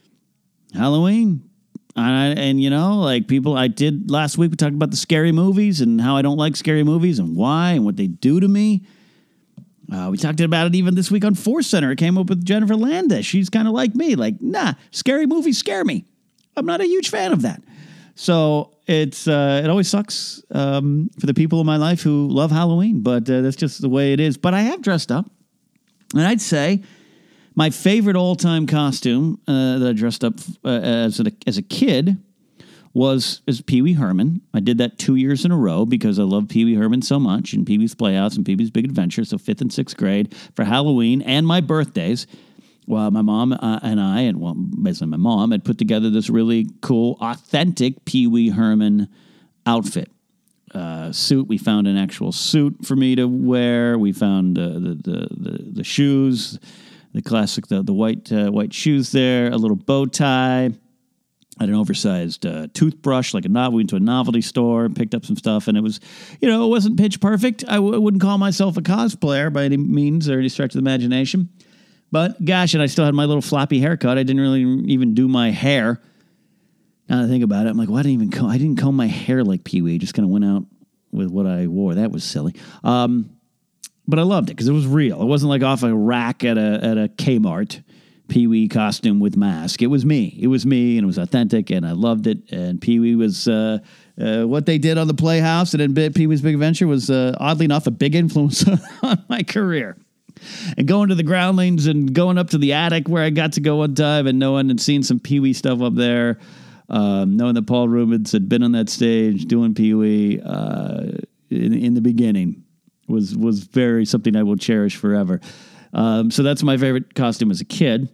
Halloween. And, and, you know, like people, I did last week, we talked about the scary movies and how I don't like scary movies and why and what they do to me. Uh, we talked about it even this week on Force Center. It came up with Jennifer Landis. She's kind of like me. Like, nah, scary movies scare me. I'm not a huge fan of that. So it's uh, it always sucks um, for the people in my life who love Halloween, but uh, that's just the way it is. But I have dressed up, and I'd say my favorite all-time costume uh, that I dressed up uh, as a, as a kid was as Pee Wee Herman. I did that two years in a row because I love Pee Wee Herman so much, and Pee Wee's Playhouse and Pee Wee's Big Adventure. So fifth and sixth grade for Halloween and my birthdays. Well, my mom uh, and I, and well, basically my mom, had put together this really cool, authentic Pee Wee Herman outfit. Uh, suit. We found an actual suit for me to wear. We found uh, the, the the the shoes, the classic, the the white uh, white shoes there, a little bow tie. I had an oversized uh, toothbrush, like a novel. We went to a novelty store and picked up some stuff, and it was, you know, it wasn't pitch perfect. I w- wouldn't call myself a cosplayer by any means or any stretch of the imagination. But gosh, and I still had my little floppy haircut. I didn't really even do my hair. Now that I think about it, I'm like, well, I didn't even comb, I didn't comb my hair like Pee Wee. Just kind of went out with what I wore. That was silly. Um, but I loved it because it was real. It wasn't like off a rack at a at a Kmart Pee Wee costume with mask. It was me. It was me, and it was authentic, and I loved it. And Pee Wee was uh, uh, what they did on the Playhouse and then Pee Wee's Big Adventure was uh, oddly enough a big influence on my career. And going to the groundlings and going up to the attic where I got to go one time and knowing and seeing some Pee Wee stuff up there, um, knowing that Paul Rubens had been on that stage doing Pee Wee uh, in, in the beginning was was very something I will cherish forever. Um, so that's my favorite costume as a kid.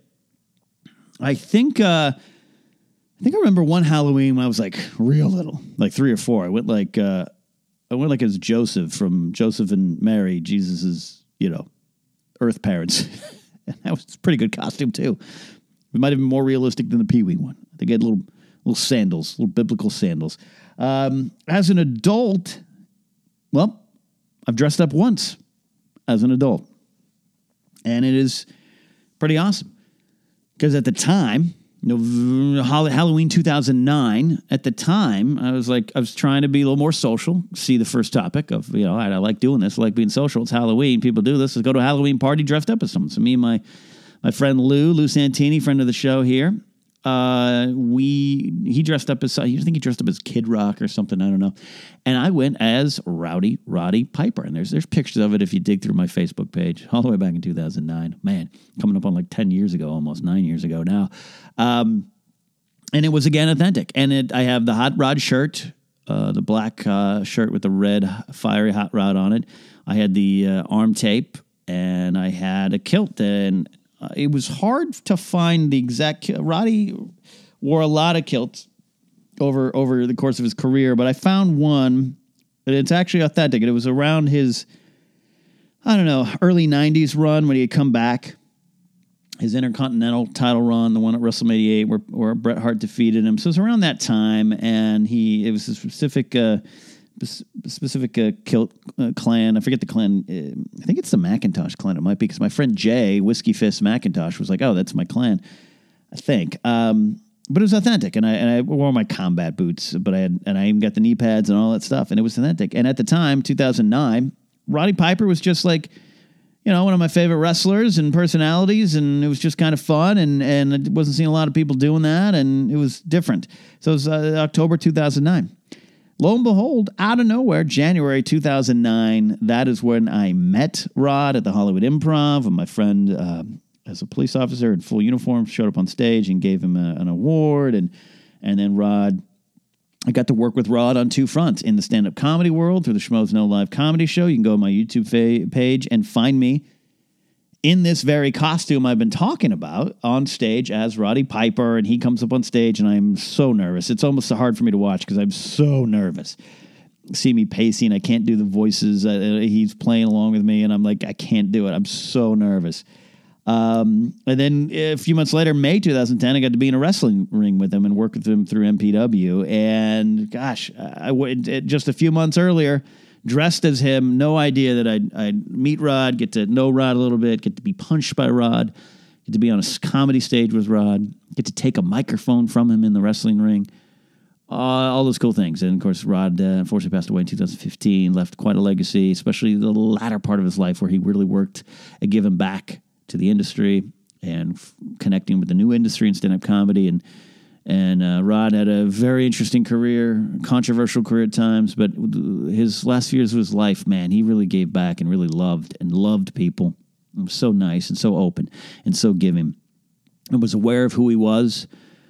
I think uh, I think I remember one Halloween when I was like real little, like three or four. I went like uh, I went like as Joseph from Joseph and Mary, Jesus's, you know, Earth parents. That was a pretty good costume, too. It might have been more realistic than the Pee Wee one. I think it had little little sandals, little biblical sandals. Um, as an adult, well, I've dressed up once as an adult. And it is pretty awesome. Because at the time, you know, Halloween two thousand nine, at the time, I was like, I was trying to be a little more social. See the first topic of, you know, I, I like doing this. I like being social. It's Halloween. People do this. Let's go to a Halloween party dressed up as someone. So me and my, my friend Lou, Lou Santini, friend of the show here, uh, we, he dressed up as, I think he dressed up as Kid Rock or something. I don't know. And I went as Rowdy Roddy Piper. And there's, there's pictures of it if you dig through my Facebook page all the way back in two thousand nine. Man, coming up on like ten years ago, almost nine years ago now. Um, and it was again authentic. And it, I have the Hot Rod shirt, uh, the black uh, shirt with the red fiery Hot Rod on it. I had the uh, arm tape, and I had a kilt. And uh, it was hard to find the exact. Roddy wore a lot of kilts over over the course of his career, but I found one And it's actually authentic. And it was around his, I don't know, early nineties run when he had come back. His Intercontinental title run, the one at WrestleMania eighty-eight, where, where Bret Hart defeated him. So it was around that time, and he it was a specific uh, specific uh, kilt, uh, clan. I forget the clan. Uh, I think it's the Macintosh clan. It might be, because my friend Jay, Whiskey Fist Macintosh, was like, "Oh, that's my clan," I think. Um, but it was authentic, and I and I wore my combat boots, but I had and I even got the knee pads and all that stuff, and it was authentic. And at the time, two thousand nine, Roddy Piper was just like, you know, one of my favorite wrestlers and personalities, and it was just kind of fun, and, and I wasn't seeing a lot of people doing that, and it was different. So it was uh, October two thousand nine. Lo and behold, out of nowhere, January two thousand nine, that is when I met Rod at the Hollywood Improv, and my friend, uh, as a police officer in full uniform, showed up on stage and gave him a, an award, and and then Rod... I got to work with Rod on two fronts, in the stand-up comedy world through the Schmoes Know Live comedy show. You can go to my YouTube fa- page and find me in this very costume I've been talking about on stage as Roddy Piper, and he comes up on stage, and I'm so nervous. It's almost hard for me to watch because I'm so nervous. See me pacing. I can't do the voices. Uh, he's playing along with me, and I'm like, I can't do it. I'm so nervous. Um, and then a few months later, May two thousand ten, I got to be in a wrestling ring with him and work with him through M P W. And gosh, I would just a few months earlier, dressed as him, no idea that I'd, I'd meet Rod, get to know Rod a little bit, get to be punched by Rod, get to be on a comedy stage with Rod, get to take a microphone from him in the wrestling ring, uh, all those cool things. And of course, Rod uh, unfortunately passed away in two thousand fifteen, left quite a legacy, especially the latter part of his life where he really worked at giving back to the industry and f- connecting with the new industry in stand-up comedy. And and uh, Rod had a very interesting career, controversial career at times, but his last few years of his life, man, he really gave back and really loved and loved people. He was so nice and so open and so giving, and was aware of who he was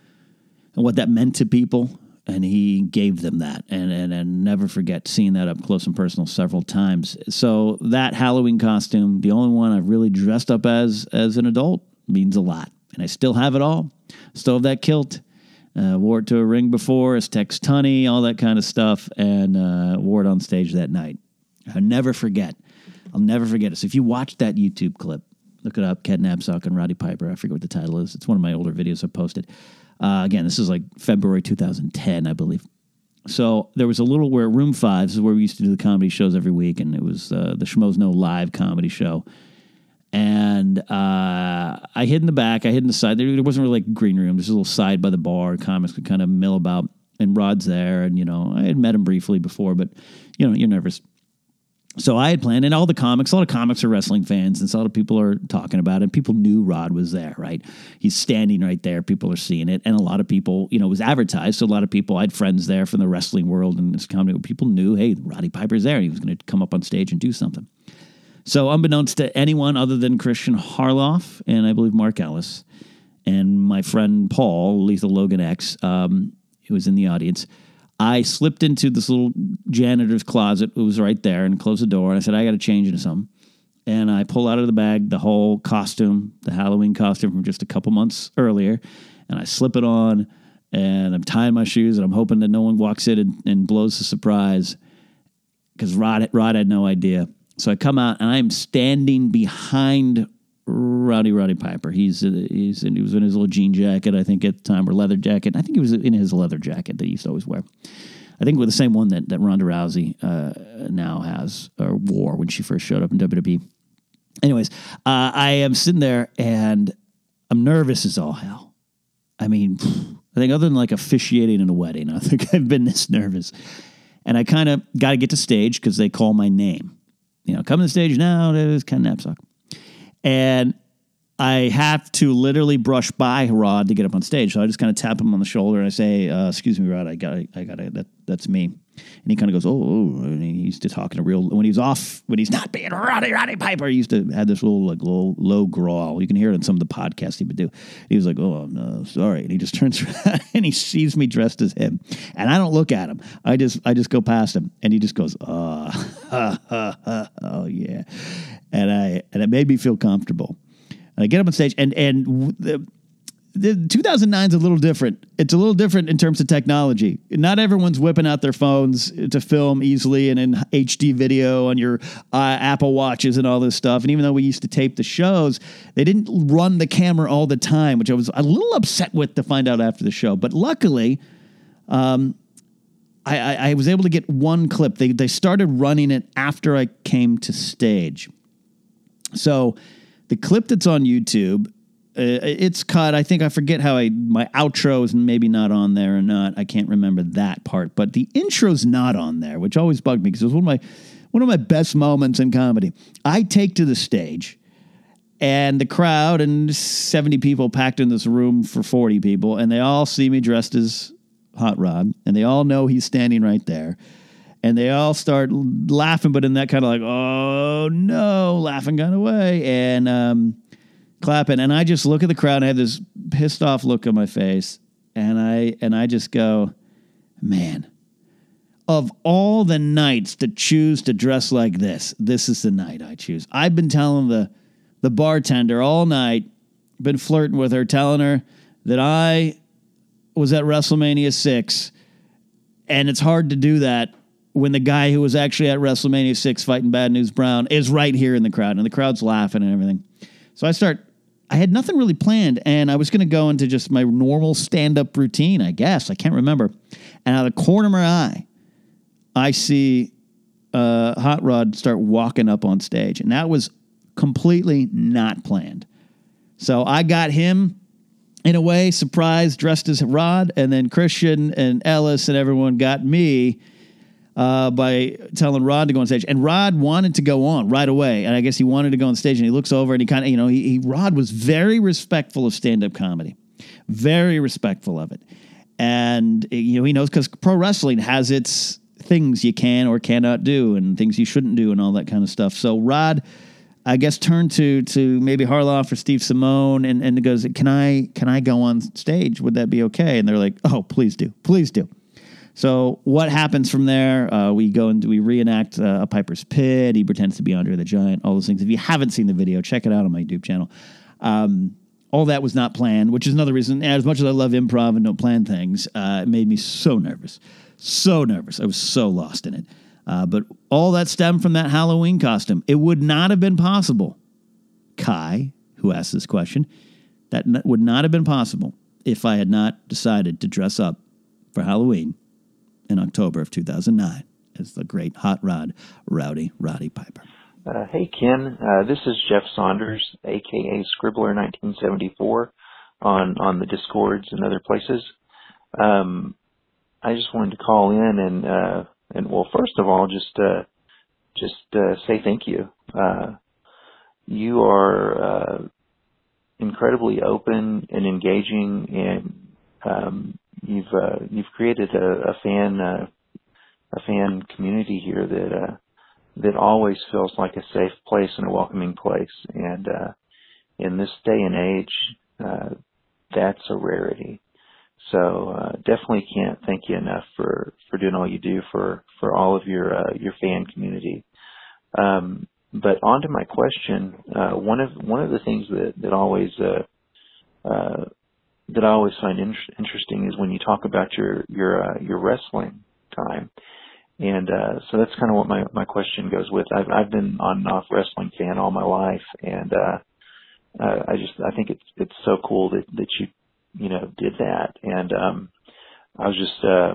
and what that meant to people. And he gave them that, and, and and never forget seeing that up close and personal several times. So that Halloween costume, the only one I've really dressed up as as an adult, means a lot. And I still have it all. Still have that kilt. Uh, wore it to a ring before as Tex Tunney, all that kind of stuff, and uh, wore it on stage that night. I'll never forget. I'll never forget it. So if you watch that YouTube clip, look it up, Ken Napzok and Roddy Piper. I forget what the title is. It's one of my older videos I posted. Uh, again, this is like February two thousand ten, I believe. So there was a little where Room five, this is where we used to do the comedy shows every week, and it was uh, the Schmoes Know Live comedy show. And uh, I hid in the back, I hid in the side. There, there wasn't really like a green room. There's a little side by the bar. Comics could kind of mill about, and Rod's there. And, you know, I had met him briefly before, but, you know, you're nervous. So I had planned, and all the comics, a lot of comics are wrestling fans, and so a lot of people are talking about it. People knew Rod was there, right? He's standing right there. People are seeing it. And a lot of people, you know, it was advertised. So a lot of people, I had friends there from the wrestling world and this comedy. People knew, hey, Roddy Piper's there. He was going to come up on stage and do something. So unbeknownst to anyone other than Christian Harloff and I believe Mark Ellis and my friend Paul, Lethal Logan X, um, who was in the audience, I slipped into this little janitor's closet. It was right there, and closed the door. And I said, I got to change into something. And I pull out of the bag the whole costume, the Halloween costume from just a couple months earlier. And I slip it on, and I'm tying my shoes, and I'm hoping that no one walks in and, and blows the surprise, because Rod, Rod had no idea. So I come out, and I'm standing behind Rowdy Roddy Piper. He's uh, he's in, he was in his little jean jacket, I think, at the time, or leather jacket. I think he was in his leather jacket that he used to always wear. I think with the same one that, that Ronda Rousey uh, now has, or wore when she first showed up in W W E. Anyways, uh, I am sitting there, and I'm nervous as all hell. I mean, I think other than like officiating in a wedding, I think I've been this nervous. And I kind of got to get to stage because they call my name. You know, come to the stage now, there's Ken Napzok. And I have to literally brush by Rod to get up on stage. So I just kind of tap him on the shoulder and I say, uh, excuse me, Rod, I got I got it. That, that's me. And he kind of goes, oh, oh, and he used to talk in a real, when he was off, when he's not being Roddy, Roddy Piper, he used to have this little, like, low, low growl. You can hear it in some of the podcasts he would do. He was like, oh, no, sorry. And he just turns around and he sees me dressed as him. And I don't look at him. I just, I just go past him. And he just goes, oh, ha, ha, ha, oh, yeah. And I, and it made me feel comfortable. And I get up on stage, and, and the, the two thousand nine is a little different. It's a little different in terms of technology. Not everyone's whipping out their phones to film easily and in H D video on your uh, Apple Watches and all this stuff. And even though we used to tape the shows, they didn't run the camera all the time, which I was a little upset with to find out after the show. But luckily, um, I, I, I was able to get one clip. They they started running it after I came to stage. So the clip that's on YouTube, Uh, it's cut. I think I forget how I my outro is maybe not on there or not. I can't remember that part, but the intro's not on there, which always bugged me because it was one of my one of my best moments in comedy. I take to the stage, and the crowd and seventy people packed in this room for forty people, and they all see me dressed as Hot Rod, and they all know he's standing right there, and they all start laughing, but in that kind of like, oh no, laughing kind of way, and um. clapping, and I just look at the crowd and I have this pissed off look on my face, and I and I just go, man, of all the nights to choose to dress like this, this is the night I choose. I've been telling the the bartender all night, been flirting with her, telling her that I was at WrestleMania six, and it's hard to do that when the guy who was actually at WrestleMania six fighting Bad News Brown is right here in the crowd, and the crowd's laughing and everything. So I start, I had nothing really planned, and I was going to go into just my normal stand-up routine, I guess. I can't remember. And out of the corner of my eye, I see uh, Hot Rod start walking up on stage, and that was completely not planned. So I got him, in a way, surprised, dressed as Rod, and then Christian and Ellis and everyone got me Uh, by telling Rod to go on stage. And Rod wanted to go on right away. And I guess he wanted to go on stage, and he looks over and he kind of, you know, he, he Rod was very respectful of stand-up comedy. Very respectful of it. And, you know, he knows because pro wrestling has its things you can or cannot do and things you shouldn't do and all that kind of stuff. So Rod, I guess, turned to to maybe Harloff or Steve Simone and, and goes, can I, can I go on stage? Would that be okay? And they're like, oh, please do. Please do. So what happens from there? Uh, we go and we reenact uh, a Piper's Pit. He pretends to be Andre the Giant, all those things. If you haven't seen the video, check it out on my YouTube channel. Um, all that was not planned, which is another reason, as much as I love improv and don't plan things, uh, it made me so nervous. So nervous. I was so lost in it. Uh, but all that stemmed from that Halloween costume. It would not have been possible, Kai, who asked this question, that n- would not have been possible if I had not decided to dress up for Halloween in October of two thousand nine as the great Hot Rod, Rowdy Roddy Piper. Uh, hey, Ken. Uh, this is Jeff Saunders, a k a. Scribbler nineteen seventy-four on, on the Discords and other places. Um, I just wanted to call in and, uh, and well, first of all, just, uh, just, uh, say thank you. Uh, you are, uh, incredibly open and engaging, and, um, You've uh, you've created a, a fan uh, a fan community here that uh, that always feels like a safe place and a welcoming place. And uh, in this day and age, uh, that's a rarity. So uh, definitely can't thank you enough for, for doing all you do for, for all of your uh, your fan community. Um, but on to my question. Uh, one of one of the things that that always uh, uh, that I always find in- interesting is when you talk about your your uh, your wrestling time, and uh, so that's kind of what my, my question goes with. I've I've been on and off wrestling fan all my life, and uh, uh, I just I think it's it's so cool that, that you you know did that, and um, I was just uh,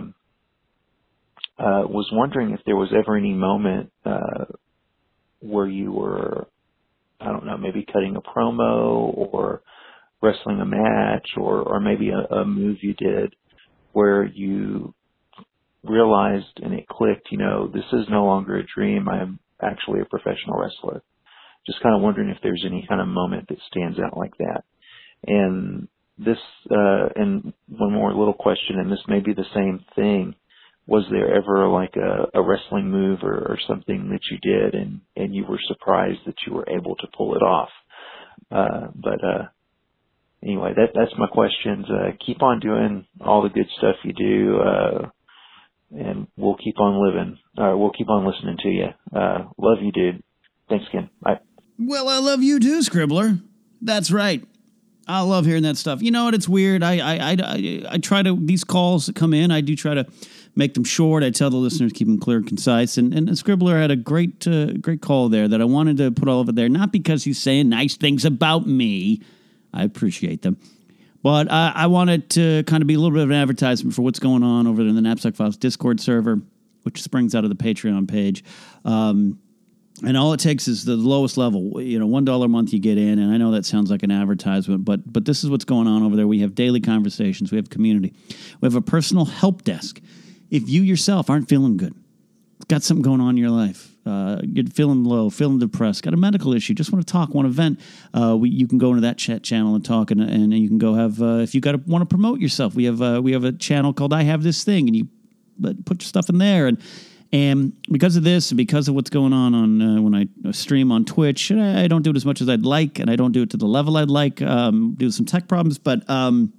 uh, was wondering if there was ever any moment uh, where you were, I don't know, maybe cutting a promo or wrestling a match, or, or maybe a, a move you did where you realized and it clicked, you know, this is no longer a dream. I'm actually a professional wrestler. Just kind of wondering if there's any kind of moment that stands out like that. And this, uh, and one more little question, and this may be the same thing. Was there ever like a, a wrestling move or, or something that you did and, and you were surprised that you were able to pull it off? Uh, but, uh, Anyway, that that's my questions. Uh, keep on doing all the good stuff you do, uh, and we'll keep on living. Uh, we'll keep on listening to you. Uh, love you, dude. Thanks again. Bye. Well, I love you too, Scribbler. That's right. I love hearing that stuff. You know what? It's weird. I, I, I, I, I try to, these calls that come in, I do try to make them short. I tell the listeners, keep them clear and concise. And, and Scribbler had a great, uh, great call there that I wanted to put all of it there. Not because he's saying nice things about me. I appreciate them. But I, I wanted to kind of be a little bit of an advertisement for what's going on over there in the Knapsack Files Discord server, which springs out of the Patreon page. Um, And all it takes is the lowest level, you know, one dollar a month you get in. And I know that sounds like an advertisement, but but this is what's going on over there. We have daily conversations. We have community. We have a personal help desk. If you yourself aren't feeling good, got something going on in your life, uh, you're feeling low, feeling depressed, got a medical issue, just want to talk, want to vent, uh, we, you can go into that chat channel and talk, and, and you can go have, uh, if you got to want to promote yourself, we have uh, we have a channel called I Have This Thing, and you put your stuff in there. And And because of this, and because of what's going on on uh, when I stream on Twitch, I don't do it as much as I'd like, and I don't do it to the level I'd like. Um, due to some tech problems, but um,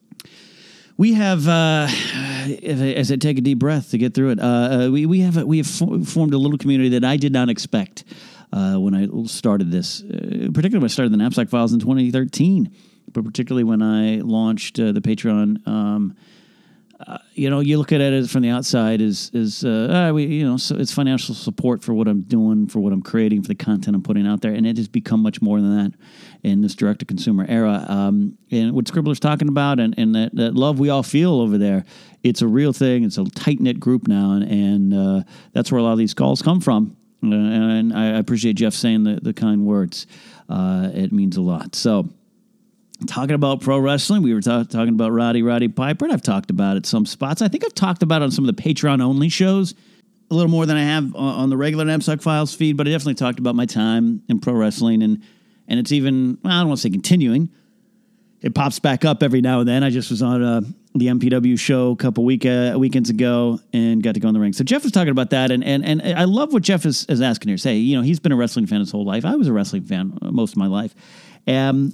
we have, uh, as I take a deep breath to get through it, uh, we we have a, we have formed a little community that I did not expect uh, when I started this. Uh, particularly when I started the Knapsack Files in twenty thirteen, but particularly when I launched uh, the Patreon. Um, Uh, you know, you look at it as from the outside is is uh, uh, we you know so it's financial support for what I'm doing, for what I'm creating, for the content I'm putting out there, and it has become much more than that in this direct to consumer era. Um, and what Scribbler's talking about, and, and that, that love we all feel over there, it's a real thing. It's a tight knit group now, and and uh, that's where a lot of these calls come from. Uh, and I appreciate Jeff saying the the kind words. Uh, it means a lot. So. Talking about pro wrestling, we were ta- talking about Roddy Roddy Piper, and I've talked about it some spots. I think I've talked about it on some of the Patreon-only shows a little more than I have on, on the regular Knapsack Files feed, but I definitely talked about my time in pro wrestling, and and it's even, well, I don't want to say continuing. It pops back up every now and then. I just was on uh, the M P W show a couple week, uh, weekends ago and got to go in the ring. So Jeff was talking about that, and and, and I love what Jeff is, is asking here. Say, you know, he's been a wrestling fan his whole life. I was a wrestling fan most of my life. Um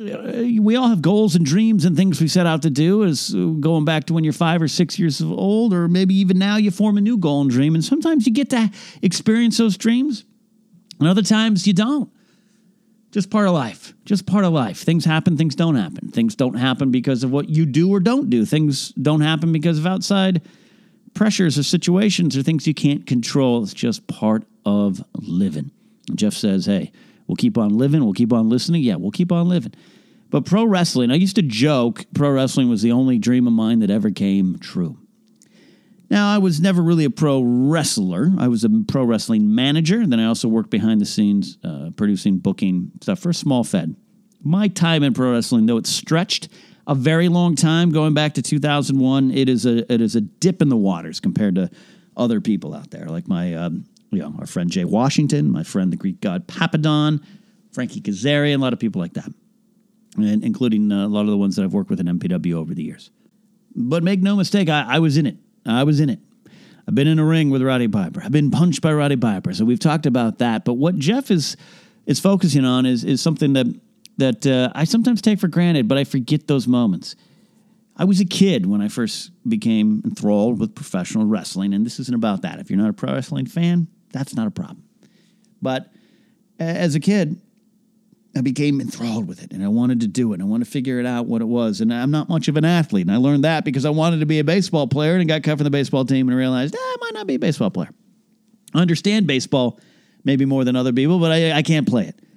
We all have goals and dreams and things we set out to do, as going back to when you're five or six years old, or maybe even now you form a new goal and dream. And sometimes you get to experience those dreams, and other times you don't. Just part of life. Just part of life. Things happen, things don't happen. Things don't happen because of what you do or don't do. Things don't happen because of outside pressures or situations or things you can't control. It's just part of living. And Jeff says, hey, we'll keep on living. We'll keep on listening. Yeah, we'll keep on living. But pro wrestling, I used to joke pro wrestling was the only dream of mine that ever came true. Now, I was never really a pro wrestler. I was a pro wrestling manager. And then I also worked behind the scenes, uh, producing, booking stuff for a small fed. My time in pro wrestling, though it's stretched a very long time, going back to two thousand one, it is a it is a dip in the waters compared to other people out there, like my... Um, You know, our friend Jay Washington, my friend the Greek god Papadon, Frankie Kazarian, a lot of people like that, and including uh, a lot of the ones that I've worked with in M P W over the years. But make no mistake, I, I was in it. I was in it. I've been in a ring with Roddy Piper. I've been punched by Roddy Piper. So we've talked about that. But what Jeff is is focusing on is is something that that uh, I sometimes take for granted, but I forget those moments. I was a kid when I first became enthralled with professional wrestling, and this isn't about that. If you're not a pro wrestling fan, that's not a problem. But as a kid, I became enthralled with it, and I wanted to do it. And I wanted to figure it out what it was. And I'm not much of an athlete, and I learned that because I wanted to be a baseball player and got cut from the baseball team and realized, eh, I might not be a baseball player. I understand baseball maybe more than other people, but I, I can't play it.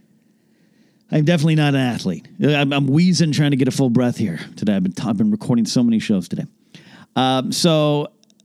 I'm definitely not an athlete. I'm, I'm wheezing trying to get a full breath here today. I've been, I've been recording so many shows today. Um, so...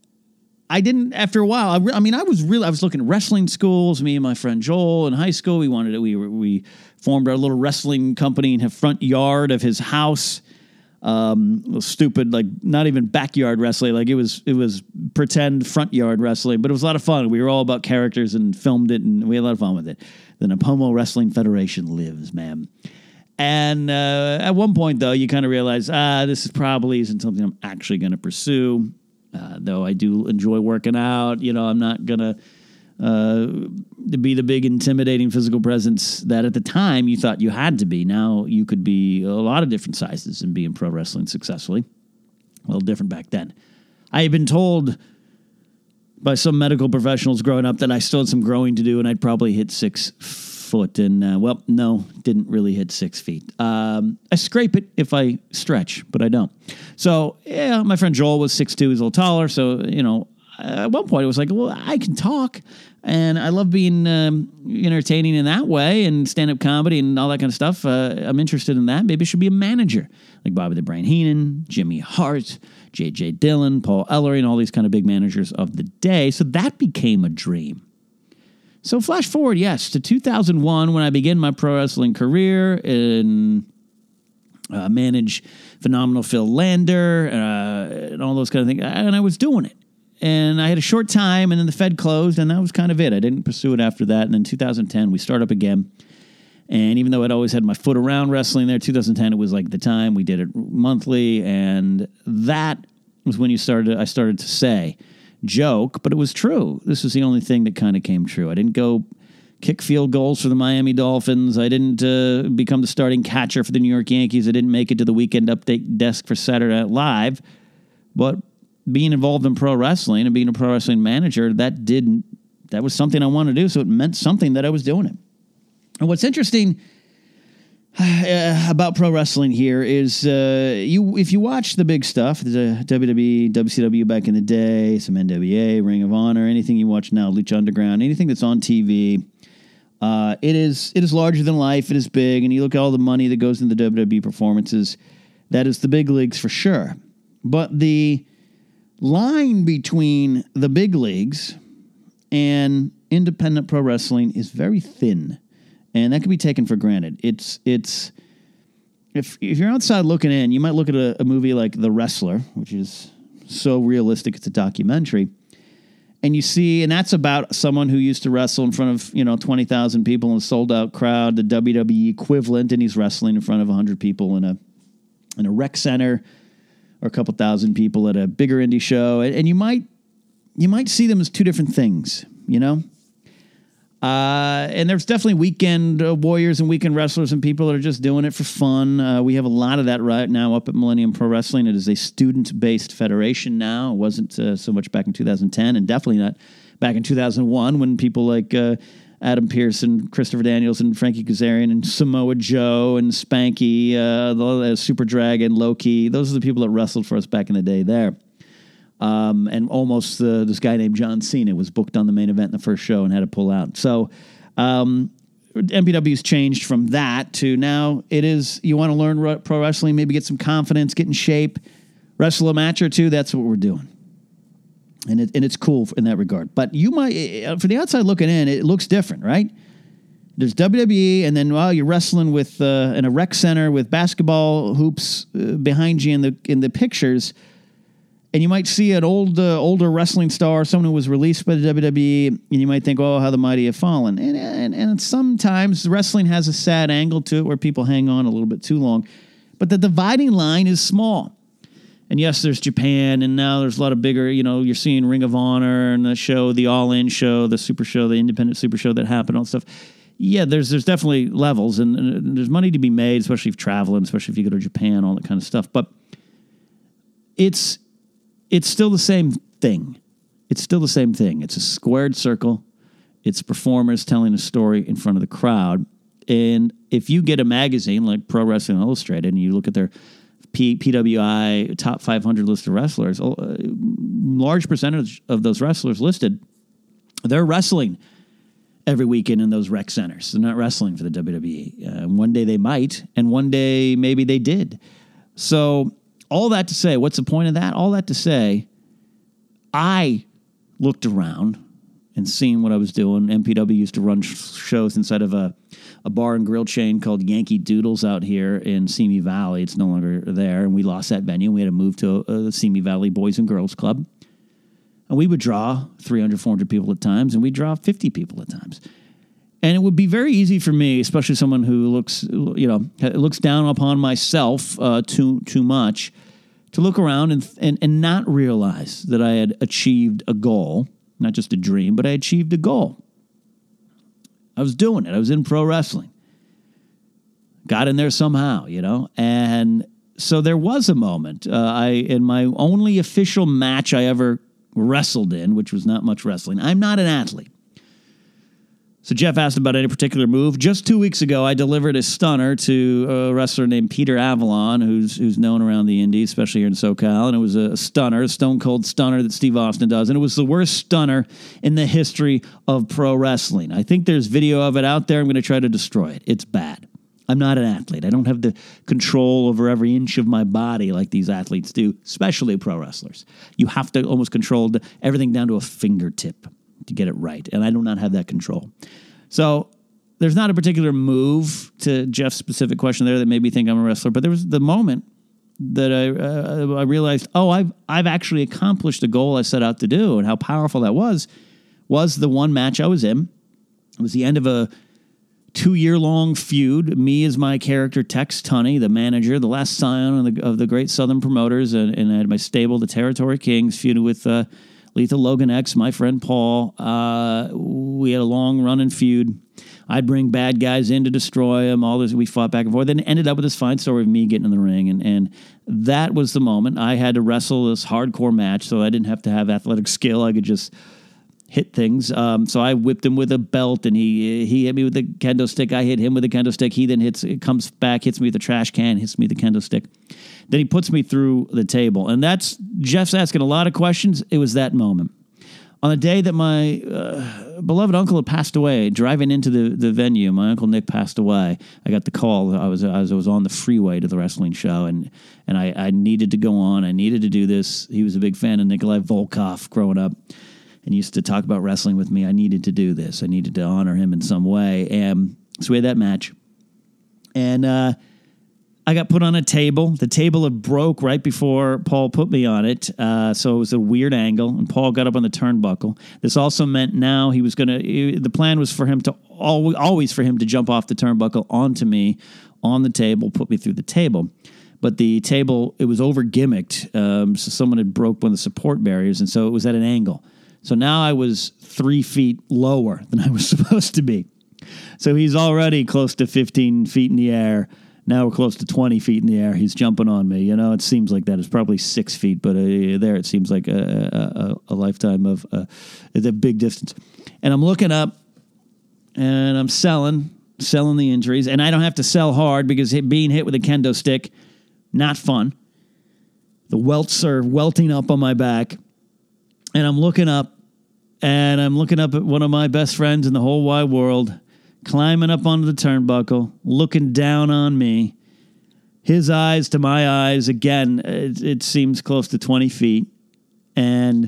I didn't, after a while, I, re- I mean, I was really, I was looking at wrestling schools. Me and my friend Joel in high school, we wanted to, we were, we formed our little wrestling company in the front yard of his house. Um, stupid, like not even backyard wrestling. Like it was, it was pretend front yard wrestling, but it was a lot of fun. We were all about characters and filmed it, and we had a lot of fun with it. The Napomo Wrestling Federation lives, man. And uh, at one point, though, you kind of realize, ah, this is probably isn't something I'm actually going to pursue. Uh, though I do enjoy working out, you know, I'm not going to uh, be the big intimidating physical presence that at the time you thought you had to be. Now you could be a lot of different sizes and be in pro wrestling successfully. A little different back then. I had been told by some medical professionals growing up that I still had some growing to do, and I'd probably hit six foot, and uh, well, no, didn't really hit six feet. Um, I scrape it if I stretch, but I don't. So yeah, my friend Joel was six two, he's a little taller, so you know, at one point it was like, well, I can talk, and I love being um, entertaining in that way, and stand-up comedy and all that kind of stuff. Uh, I'm interested in that. Maybe I should be a manager, like Bobby the Brain Heenan, Jimmy Hart, J J Dillon, Paul Ellery, and all these kind of big managers of the day. So that became a dream. So flash forward, yes, to two thousand one when I began my pro wrestling career and uh, manage phenomenal Phil Lander uh, and all those kind of things. And I was doing it. And I had a short time, and then the Fed closed, and that was kind of it. I didn't pursue it after that. And then two thousand ten, we start up again. And even though I'd always had my foot around wrestling there, two thousand ten, it was like the time. We did it monthly, and that was when you started. I started to say, joke, but it was true. This was the only thing that kind of came true. I didn't go kick field goals for the Miami Dolphins. I didn't uh, become the starting catcher for the New York Yankees. I didn't make it to the Weekend Update desk for Saturday Night Live. But being involved in pro wrestling and being a pro wrestling manager, that didn't. That was something I wanted to do, so it meant something that I was doing it. And what's interesting uh, about pro wrestling here is uh, you if you watch the big stuff, the W W E, W C W back in the day, some N W A, Ring of Honor, anything you watch now, Lucha Underground, anything that's on T V, uh, it is it is larger than life. It is big, and you look at all the money that goes into the W W E performances. That is the big leagues for sure. But the line between the big leagues and independent pro wrestling is very thin. And that can be taken for granted. It's it's if if you're outside looking in, you might look at a, a movie like The Wrestler, which is so realistic. It's a documentary, and you see, and that's about someone who used to wrestle in front of you know twenty thousand people in a sold out crowd, the W W E equivalent, and he's wrestling in front of a hundred people in a in a rec center, or a couple thousand people at a bigger indie show, and, and you might you might see them as two different things, you know. Uh, and there's definitely weekend uh, warriors and weekend wrestlers and people that are just doing it for fun. Uh, we have a lot of that right now up at Millennium Pro Wrestling. It is a student-based federation now. It wasn't uh, so much back in two thousand ten, and definitely not back in two thousand one when people like uh, Adam Pearce and Christopher Daniels and Frankie Kazarian and Samoa Joe and Spanky, uh, the, uh, Super Dragon, Loki, those are the people that wrestled for us back in the day there. Um, and almost uh, this guy named John Cena was booked on the main event in the first show and had to pull out. So um, M P W's changed from that to now it is, you want to learn r- pro wrestling, maybe get some confidence, get in shape, wrestle a match or two. That's what we're doing. And it, and it's cool in that regard. But you might, for the outside looking in, it looks different, right? There's W W E, and then while well, you're wrestling with uh, in a rec center with basketball hoops uh, behind you in the in the pictures. And you might see an old, uh, older wrestling star, someone who was released by the W W E, and you might think, oh, how the mighty have fallen. And, and and sometimes wrestling has a sad angle to it where people hang on a little bit too long. But the dividing line is small. And yes, there's Japan, and now there's a lot of bigger, you know, you're seeing Ring of Honor and the show, the All-In show, the Super Show, the Independent Super Show that happened, all that stuff. Yeah, there's there's definitely levels, and, and there's money to be made, especially if traveling, especially if you go to Japan, all that kind of stuff. But it's... It's still the same thing. It's still the same thing. It's a squared circle. It's performers telling a story in front of the crowd. And if you get a magazine like Pro Wrestling Illustrated and you look at their P- PWI top five hundred list of wrestlers, a large percentage of those wrestlers listed, they're wrestling every weekend in those rec centers. They're not wrestling for the W W E. Uh, one day they might, and one day maybe they did. So... all that to say, what's the point of that? All that to say, I looked around and seen what I was doing. M P W used to run sh- shows inside of a, a bar and grill chain called Yankee Doodles out here in Simi Valley. It's no longer there, and we lost that venue. We had to move to a, a Simi Valley Boys and Girls Club. And we would draw three hundred, four hundred people at times, and we'd draw fifty people at times. And it would be very easy for me, especially someone who looks, you know, looks down upon myself uh, too too much, to look around and, and and not realize that I had achieved a goal, not just a dream, but I achieved a goal. I was doing it. I was in pro wrestling. Got in there somehow, you know. And so there was a moment. Uh, I in my only official match I ever wrestled in, which was not much wrestling. I'm not an athlete. So Jeff asked about any particular move. Just two weeks ago, I delivered a stunner to a wrestler named Peter Avalon, who's who's known around the Indies, especially here in SoCal. And it was a stunner, a stone-cold stunner that Steve Austin does. And it was the worst stunner in the history of pro wrestling. I think there's video of it out there. I'm going to try to destroy it. It's bad. I'm not an athlete. I don't have the control over every inch of my body like these athletes do, especially pro wrestlers. You have to almost control the, everything down to a fingertip to get it right, and I do not have that control. So there's not a particular move to Jeff's specific question there that made me think I'm a wrestler, but there was the moment that I uh, I realized, oh, I've I've actually accomplished the goal I set out to do, and how powerful that was, was the one match I was in. It was the end of a two-year-long feud. Me as my character, Tex Tunney, the manager, the last scion of the, of the great Southern promoters, and, and I had my stable, the Territory Kings, feuded with uh, Lethal Logan X, my friend Paul. Uh, we had a long running feud. I'd bring bad guys in to destroy them. All this, we fought back and forth. Then it ended up with this fine story of me getting in the ring, and and that was the moment I had to wrestle this hardcore match. So I didn't have to have athletic skill. I could just hit things. Um, so I whipped him with a belt, and he he hit me with the kendo stick. I hit him with a kendo stick. He then hits, it comes back, hits me with a trash can, hits me with the kendo stick. Then he puts me through the table. And that's, Jeff's asking a lot of questions. It was that moment. On the day that my uh, beloved uncle had passed away, driving into the, the venue, my Uncle Nick passed away. I got the call. I was I was, I was on the freeway to the wrestling show, and and I, I needed to go on. I needed to do this. He was a big fan of Nikolai Volkov growing up, and used to talk about wrestling with me. I needed to do this. I needed to honor him in some way. And so we had that match. And uh, I got put on a table. The table had broke right before Paul put me on it. Uh, so it was a weird angle. And Paul got up on the turnbuckle. This also meant now he was going to, the plan was for him to, always, always for him to jump off the turnbuckle onto me on the table, put me through the table. But the table, it was over gimmicked. Um, so someone had broke one of the support barriers. And so it was at an angle. So now I was three feet lower than I was supposed to be. So he's already close to fifteen feet in the air. Now we're close to twenty feet in the air. He's jumping on me. You know, it seems like that. It's probably six feet, but uh, there it seems like a, a, a lifetime of uh, a big distance. And I'm looking up, and I'm selling, selling the injuries. And I don't have to sell hard because hit, being hit with a kendo stick, not fun. The welts are welting up on my back. And I'm looking up, and I'm looking up at one of my best friends in the whole wide world, climbing up onto the turnbuckle, looking down on me. His eyes to my eyes, again, it, it seems close to twenty feet. And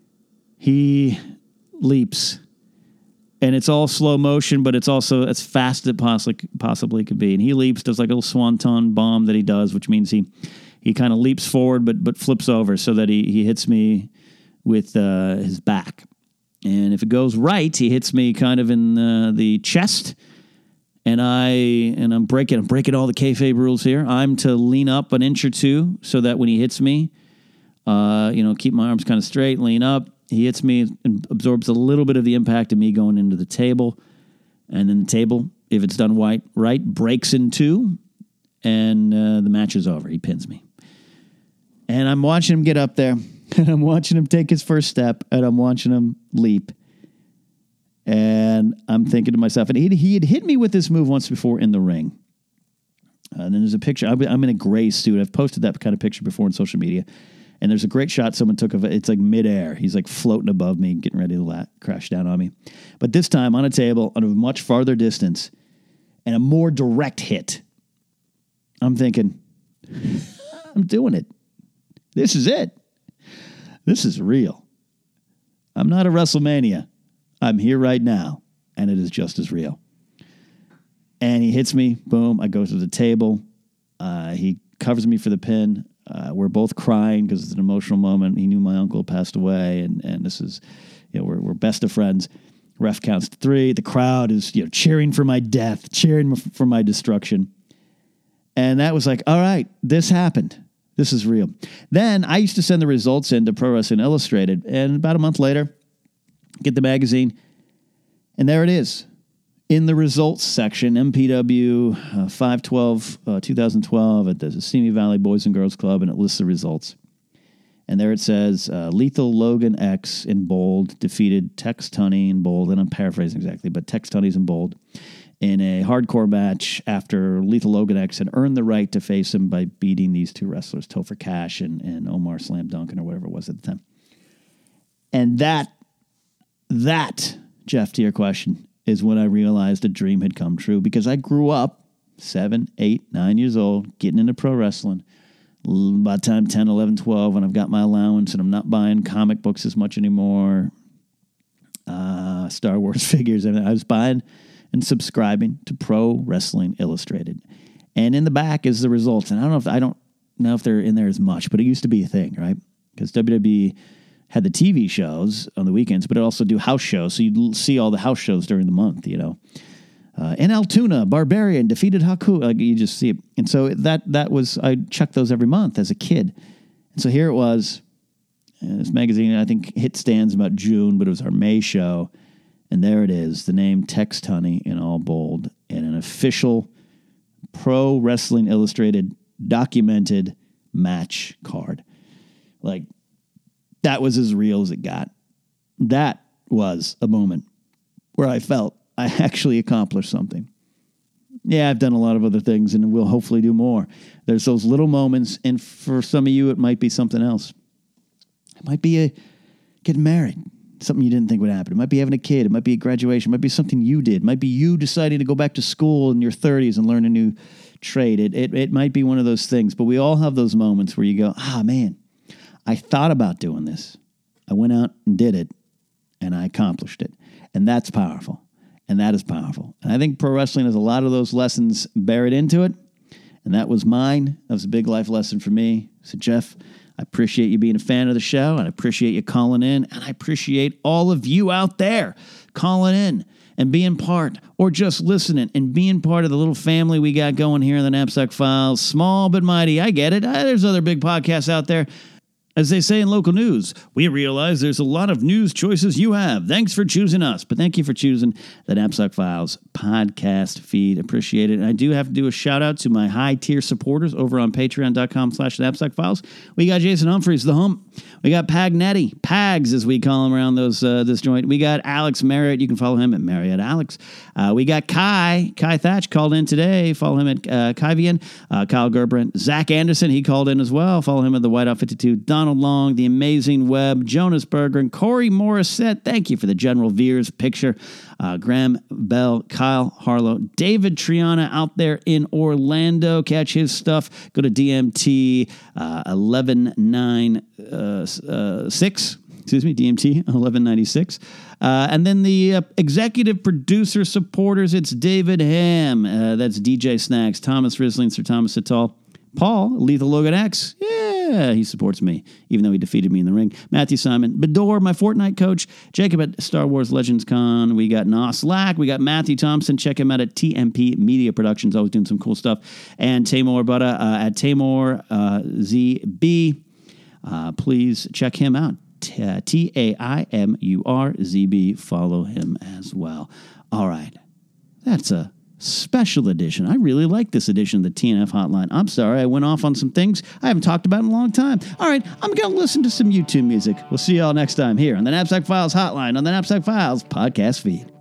he leaps. And it's all slow motion, but it's also as fast as it possibly, possibly could be. And he leaps, does like a little swanton bomb that he does, which means he, he kind of leaps forward but but flips over so that he, he hits me with uh, his back. And if it goes right, he hits me kind of in uh, the chest. And I and I'm breaking I'm breaking all the kayfabe rules here. I'm to lean up an inch or two so that when he hits me, uh, you know, keep my arms kind of straight, lean up. He hits me and absorbs a little bit of the impact of me going into the table. And then the table, if it's done right, right breaks in two. And uh, the match is over. He pins me. And I'm watching him get up there. And I'm watching him take his first step, and I'm watching him leap. And I'm thinking to myself, and he, he had hit me with this move once before in the ring. Uh, and then there's a picture. I'm, I'm in a gray suit. I've posted that kind of picture before on social media. And there's a great shot someone took of it. It's like midair. He's like floating above me, getting ready to la- crash down on me. But this time on a table, on a much farther distance, and a more direct hit. I'm thinking, I'm doing it. This is it. This is real. I'm not a WrestleMania. I'm here right now, and it is just as real. And he hits me. Boom. I go to the table. Uh, he covers me for the pin. Uh, we're both crying because it's an emotional moment. He knew my uncle passed away, and, and this is, you know, we're we're best of friends. Ref counts to three. The crowd is, you know, cheering for my death, cheering for my destruction. And that was like, all right, this happened. This is real. Then I used to send the results in to Pro Wrestling Illustrated, and about a month later, get the magazine, and there it is. In the results section, M P W uh, five twelve, uh, twenty twelve at the Simi Valley Boys and Girls Club, and it lists the results. And there it says, uh, Lethal Logan X in bold defeated Tex Tunney in bold, and I'm paraphrasing exactly, but Tex Tunney's in bold, in a hardcore match after Lethal Logan X had earned the right to face him by beating these two wrestlers, Topher Cash and, and Omar Slam Duncan or whatever it was at the time. And that, that, Jeff, to your question, is when I realized a dream had come true, because I grew up seven, eight, nine years old, getting into pro wrestling. By the time ten, eleven, twelve, when I've got my allowance and I'm not buying comic books as much anymore, uh, Star Wars figures, and I was buying and subscribing to Pro Wrestling Illustrated. And in the back is the results. And I don't know if I don't know if they're in there as much, but it used to be a thing, right? Because W W E had the T V shows on the weekends, but it also do house shows. So you'd see all the house shows during the month, you know. Uh, in Altoona, Barbarian defeated Haku. Like, you just see it. And so that that was, I checked those every month as a kid. And so here it was. And this magazine, I think, hit stands about June, but it was our May show. And there it is, the name Tex Tunney in all bold, and an official Pro Wrestling Illustrated documented match card. Like, that was as real as it got. That was a moment where I felt I actually accomplished something. Yeah, I've done a lot of other things, and we'll hopefully do more. There's those little moments, and for some of you, it might be something else. It might be a getting married, something you didn't think would happen. It might be having a kid. It might be a graduation. It might be something you did. It might be you deciding to go back to school in your thirties and learn a new trade. It, it, it might be one of those things, but we all have those moments where you go, ah, man, I thought about doing this. I went out and did it, and I accomplished it. And that's powerful. And that is powerful. And I think pro wrestling has a lot of those lessons buried into it. And that was mine. That was a big life lesson for me. So, Jeff, I appreciate you being a fan of the show, and I appreciate you calling in, and I appreciate all of you out there calling in and being part, or just listening and being part of the little family we got going here in the Knapsack Files. Small but mighty. I get it. There's other big podcasts out there. As they say in local news, we realize there's a lot of news choices you have. Thanks for choosing us, but thank you for choosing the Knapsack Files podcast feed. Appreciate it. And I do have to do a shout out to my high tier supporters over on patreon.com slash Knapsack Files. We got Jason Humphreys, the hump. We got Pagnetti, Pags as we call him around those uh, this joint. We got Alex Marriott. You can follow him at Marriott Alex. Uh, we got Kai. Kai Thatch called in today. Follow him at uh, Kaivian. Uh, Kyle Gerbrand. Zach Anderson, he called in as well. Follow him at the Whiteout fifty-two. Donald Long, the Amazing Web, Jonas Berger, and Corey Morissette. Thank you for the General Veers picture. Uh, Graham Bell, Kyle Harlow, David Triana out there in Orlando. Catch his stuff. Go to D M T uh, eleven ninety-six. Excuse me, D M T eleven ninety-six. Uh, and then the uh, executive producer supporters, it's David Ham. Uh, that's D J Snacks, Thomas Risling, Sir Thomas Sital, Paul, Lethal Logan X. Yeah, he supports me, even though he defeated me in the ring. Matthew Simon, Bedore, my Fortnite coach. Jacob at Star Wars Legends Con. We got Nos Lack. We got Matthew Thompson. Check him out at T M P Media Productions, always doing some cool stuff. And Tamor Butta uh, at Tamor uh, Z B. Uh, please check him out. T A I M U R Z B. Follow him as well. All right. That's a special edition. I really like this edition of the T N F Hotline. I'm sorry I went off on some things I haven't talked about in a long time. All right, I'm going to listen to some YouTube music. We'll see y'all next time here on the Knapsack Files Hotline on the Knapsack Files podcast feed.